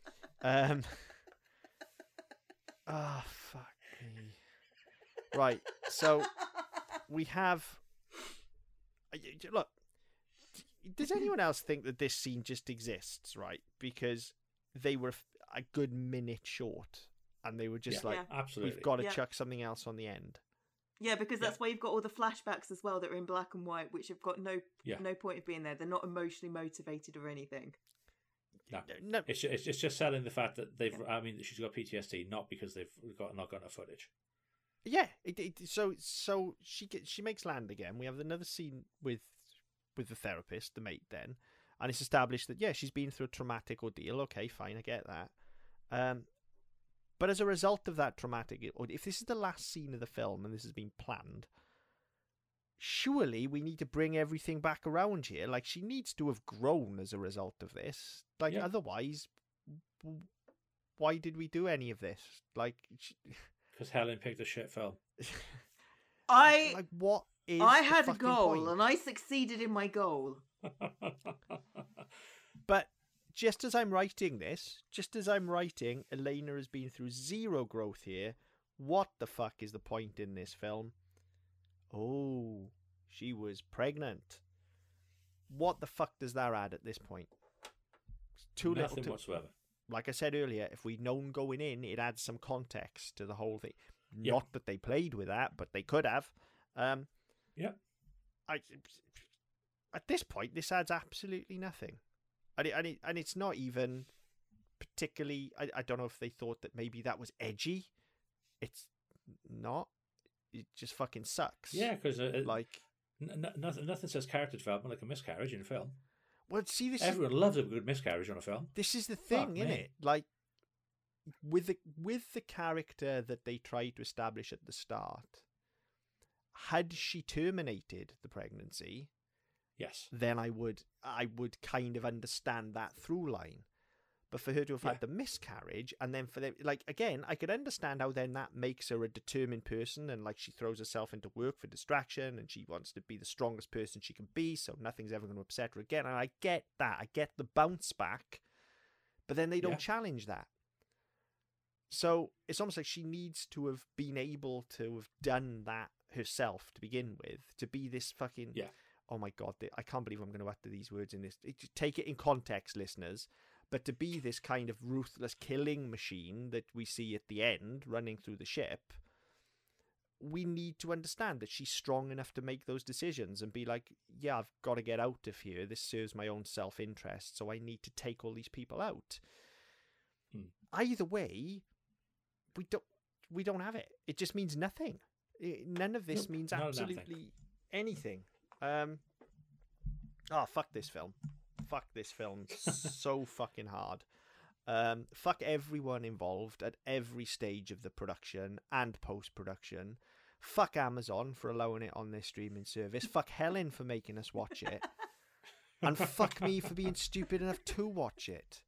Oh, fuck me. Right, so we have. Look, does anyone else think that this scene just exists, right? Because they were a good minute short, and they were just absolutely. We've got to chuck something else on the end. Yeah, because that's why you've got all the flashbacks as well that are in black and white, which have got no point of being there. They're not emotionally motivated or anything. No. It's just selling the fact that they've. I mean, she's got PTSD, not because they've not got enough footage. Yeah, so she makes land again. We have another scene with the therapist, the mate, then, and it's established that she's been through a traumatic ordeal. Okay, fine, I get that. But as a result of that traumatic, if this is the last scene of the film and this has been planned, surely we need to bring everything back around here. Like, she needs to have grown as a result of this. Like, otherwise, why did we do any of this? Like, because Helen picked a shit film. Like, what is? I had a goal point? and I succeeded in my goal. But just as I'm writing, Elena has been through zero growth here. What the fuck is the point in this film? Oh, she was pregnant. What the fuck does that add at this point? Too little. Nothing whatsoever. Like I said earlier, if we'd known going in, it adds some context to the whole thing. Not that they played with that, but they could have. At this point, this adds absolutely nothing. And it's not even particularly. I don't know if they thought that maybe that was edgy. It's not. It just fucking sucks. Yeah, because nothing says character development like a miscarriage in a film. Well, see, everyone loves a good miscarriage on a film. This is the thing, isn't it? Like with the character that they tried to establish at the start, had she terminated the pregnancy, then I would kind of understand that through line. But for her to have had the miscarriage, and then for them, like, again, I could understand how then that makes her a determined person, and like she throws herself into work for distraction, and she wants to be the strongest person she can be, so nothing's ever going to upset her again. And I get that. I get the bounce back, but then they don't challenge that. So it's almost like she needs to have been able to have done that herself to begin with, to be this fucking... Oh my God, I can't believe I'm going to utter these words in this. Take it in context, listeners. But to be this kind of ruthless killing machine that we see at the end running through the ship, we need to understand that she's strong enough to make those decisions and be like, yeah, I've got to get out of here. This serves my own self-interest, so I need to take all these people out. Either way, we don't have it. It just means nothing. None of this means absolutely anything. Fuck this film. Fuck this film so fucking hard. Fuck everyone involved at every stage of the production and post-production. Fuck Amazon for allowing it on their streaming service. Fuck Helen for making us watch it. And fuck me for being stupid enough to watch it.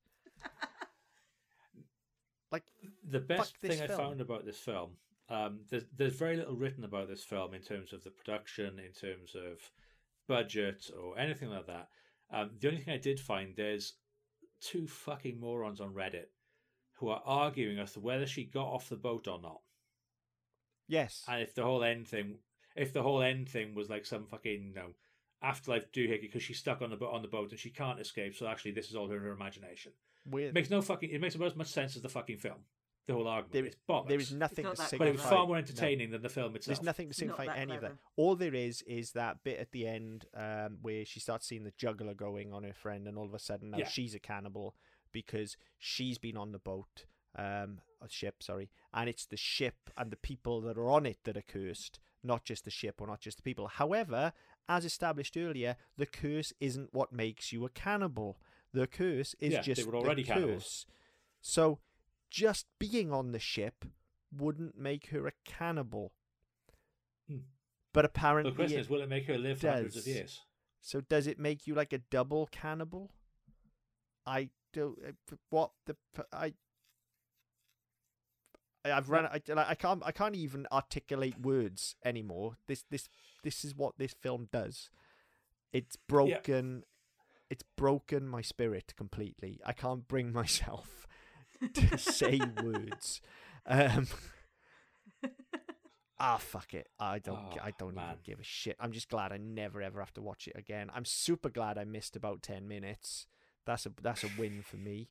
Like, the best thing I found about this film, there's very little written about this film in terms of the production, in terms of budget or anything like that. The only thing I did find, there's two fucking morons on Reddit who are arguing as to whether she got off the boat or not. Yes. And if the whole end thing was like some fucking afterlife doohickey because she's stuck on the boat and she can't escape, so actually this is all her imagination. It makes about as much sense as the fucking film. The whole argument. It's bollocks. There is nothing to signify. But it was far more entertaining than the film itself. There's nothing to signify any of that. All there is that bit at the end where she starts seeing the juggler going on her friend, and all of a sudden now she's a cannibal because she's been on the boat, ship, and it's the ship and the people that are on it that are cursed, not just the ship or not just the people. However, as established earlier, the curse isn't what makes you a cannibal. The curse is just they were already the curse. So just being on the ship wouldn't make her a cannibal. But apparently the question is, will it make her live for hundreds of years? So does it make you like a double cannibal? I don't. I can't even articulate words anymore. This is what this film does. It's broken. Yeah. It's broken my spirit completely. I can't bring myself to say words. Fuck it. I don't even give a shit. I'm just glad I never ever have to watch it again. I'm super glad I missed about 10 minutes. That's a win for me.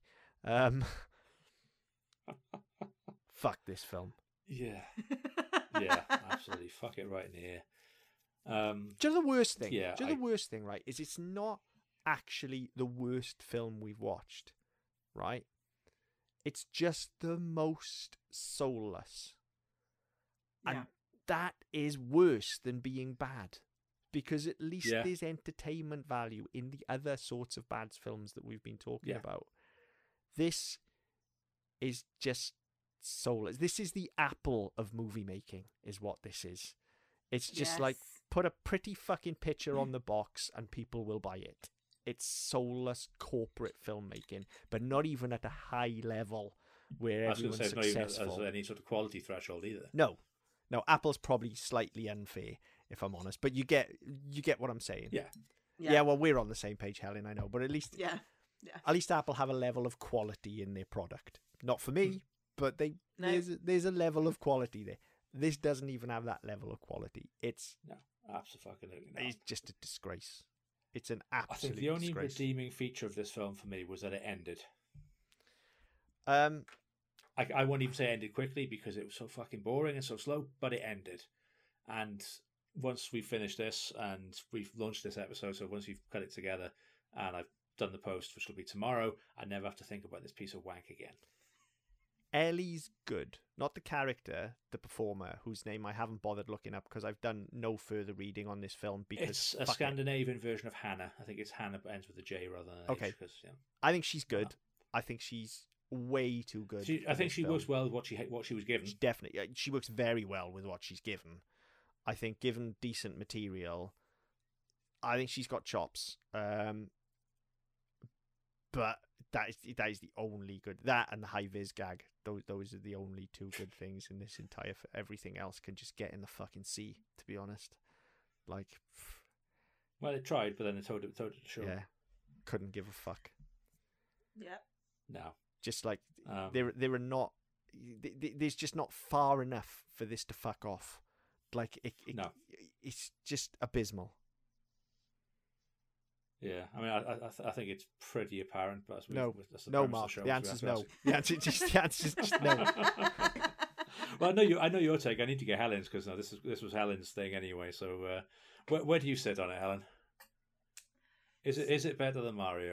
Fuck this film. Yeah. Yeah, absolutely. Fuck it right in the ear. Do you know the worst thing? Yeah, the worst thing, right, is it's not actually the worst film we've watched, right? It's just the most soulless. Yeah. And that is worse than being bad. Because at least there's entertainment value in the other sorts of bad films that we've been talking about. This is just soulless. This is the Apple of movie making, is what this is. It's just like, put a pretty fucking picture on the box and people will buy it. It's soulless corporate filmmaking, but not even at a high level where everyone's successful. Not even as any sort of quality threshold either. No, Apple's probably slightly unfair, if I'm honest, but you get what I'm saying. Yeah. Well, we're on the same page, Helen. I know, but at least at least Apple have a level of quality in their product. Not for me, but there's a level of quality there. This doesn't even have that level of quality. It's absolutely not. It's just a disgrace. It's an absolute disgrace. I think the only redeeming feature of this film for me was that it ended. I won't even say ended quickly because it was so fucking boring and so slow, but it ended. And once we finish this and we've launched this episode, so once we've cut it together and I've done the post, which will be tomorrow, I never have to think about this piece of wank again. Ellie's good. Not the character, the performer, whose name I haven't bothered looking up because I've done no further reading on this film. Because it's a Scandinavian version of Hannah. I think it's Hannah, but ends with a J rather than an H. Because, I think she's good. I think she's way too good. I think she works well with what she was given. She works very well with what she's given. I think given decent material, I think she's got chops. But that is the only good. That and the high vis gag. Those are the only two good things in this entire. Everything else can just get in the fucking sea. To be honest, well, they tried, but then they told it to show. Yeah, couldn't give a fuck. Yeah. No. Just like there are not. There's just not far enough for this to fuck off. It's just abysmal. Yeah, I mean, I think it's pretty apparent, but no, Mark. The answer's no. The answer's just no. Well, I know your take. I need to get Helen's because this was Helen's thing anyway. So, where do you sit on it, Helen? Is it better than Mario?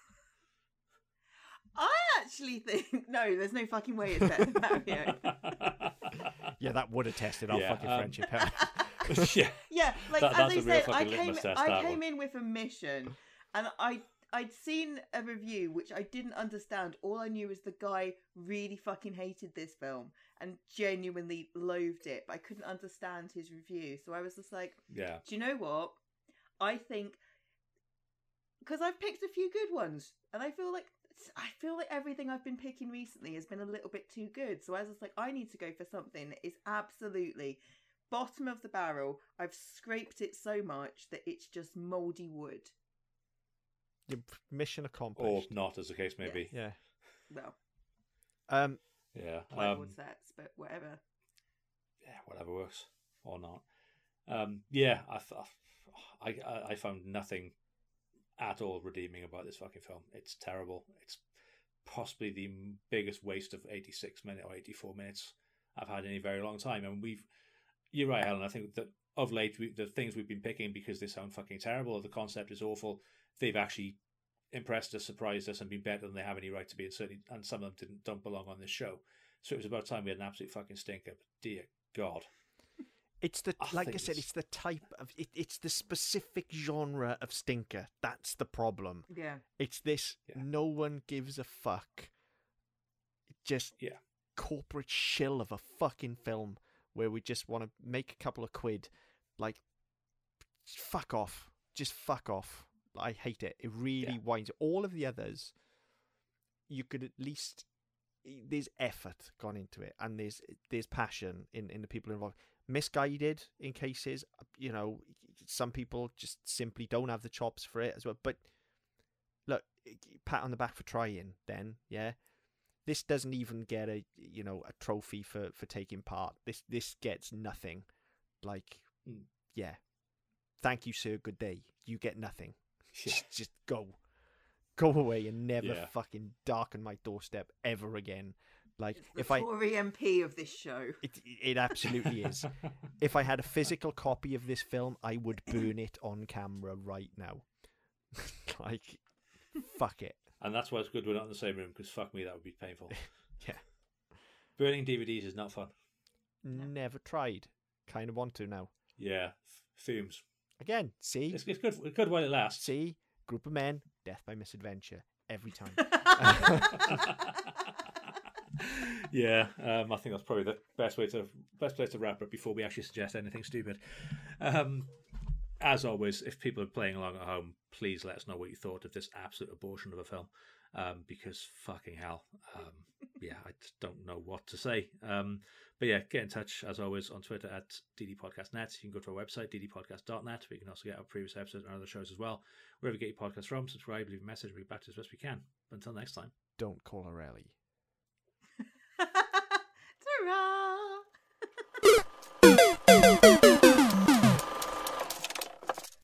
I actually think no. There's no fucking way it's better than Mario. Yeah, that would have tested our fucking friendship. Yeah, like as I said, I came in with a mission, and I'd seen a review which I didn't understand. All I knew was the guy really fucking hated this film and genuinely loathed it, but I couldn't understand his review. So I was just like, do you know what? I think because I've picked a few good ones, and I feel like everything I've been picking recently has been a little bit too good. So I was just like, I need to go for something that is absolutely bottom of the barrel. I've scraped it so much that it's just mouldy wood. Your mission accomplished. Or not, as the case may be. Yeah. Well. Yeah. Whiteboard sets, but whatever. whatever works or not. Yeah, I found nothing at all redeeming about this fucking film. It's terrible. It's possibly the biggest waste of 86 minutes or 84 minutes I've had in a very long time. And you're right, Helen. I think that of late, the things we've been picking because they sound fucking terrible or the concept is awful, they've actually impressed us, surprised us, and been better than they have any right to be. And some of them don't belong on this show. So it was about time we had an absolute fucking stinker. But dear God. It's it's the type of it's the specific genre of stinker. That's the problem. Yeah. It's this no one gives a fuck. Just corporate shill of a fucking film where we just want to make a couple of quid. Like, fuck off. Just fuck off. I hate it. It really winds. All of the others, you could at least, there's effort gone into it, and there's passion in the people involved. Misguided in cases, some people just simply don't have the chops for it as well. But look, pat on the back for trying. Then, this doesn't even get a trophy for taking part. This gets nothing. Like, thank you, sir. Good day. You get nothing. Just go away and never fucking darken my doorstep ever again. Like, it's the Tory MP of this show. It absolutely is. If I had a physical copy of this film, I would burn it on camera right now. Like, fuck it. And that's why it's good we're not in the same room, because fuck me, that would be painful. Yeah. Burning DVDs is not fun. Never tried. Kind of want to now. Yeah. Fumes. Again, see? It's good. It's good while it lasts. See? Group of men, death by misadventure. Every time. Yeah, I think that's probably the best place to wrap up before we actually suggest anything stupid. As always, if people are playing along at home, please let us know what you thought of this absolute abortion of a film, because fucking hell, I just don't know what to say. But yeah, get in touch as always on Twitter at ddpodcastnet. You can go to our website, ddpodcast.net, where you can also get our previous episodes and other shows as well. Wherever you get your podcasts from, subscribe, leave a message, we'll get back to as best we can. Until next time. Don't call her Ellie.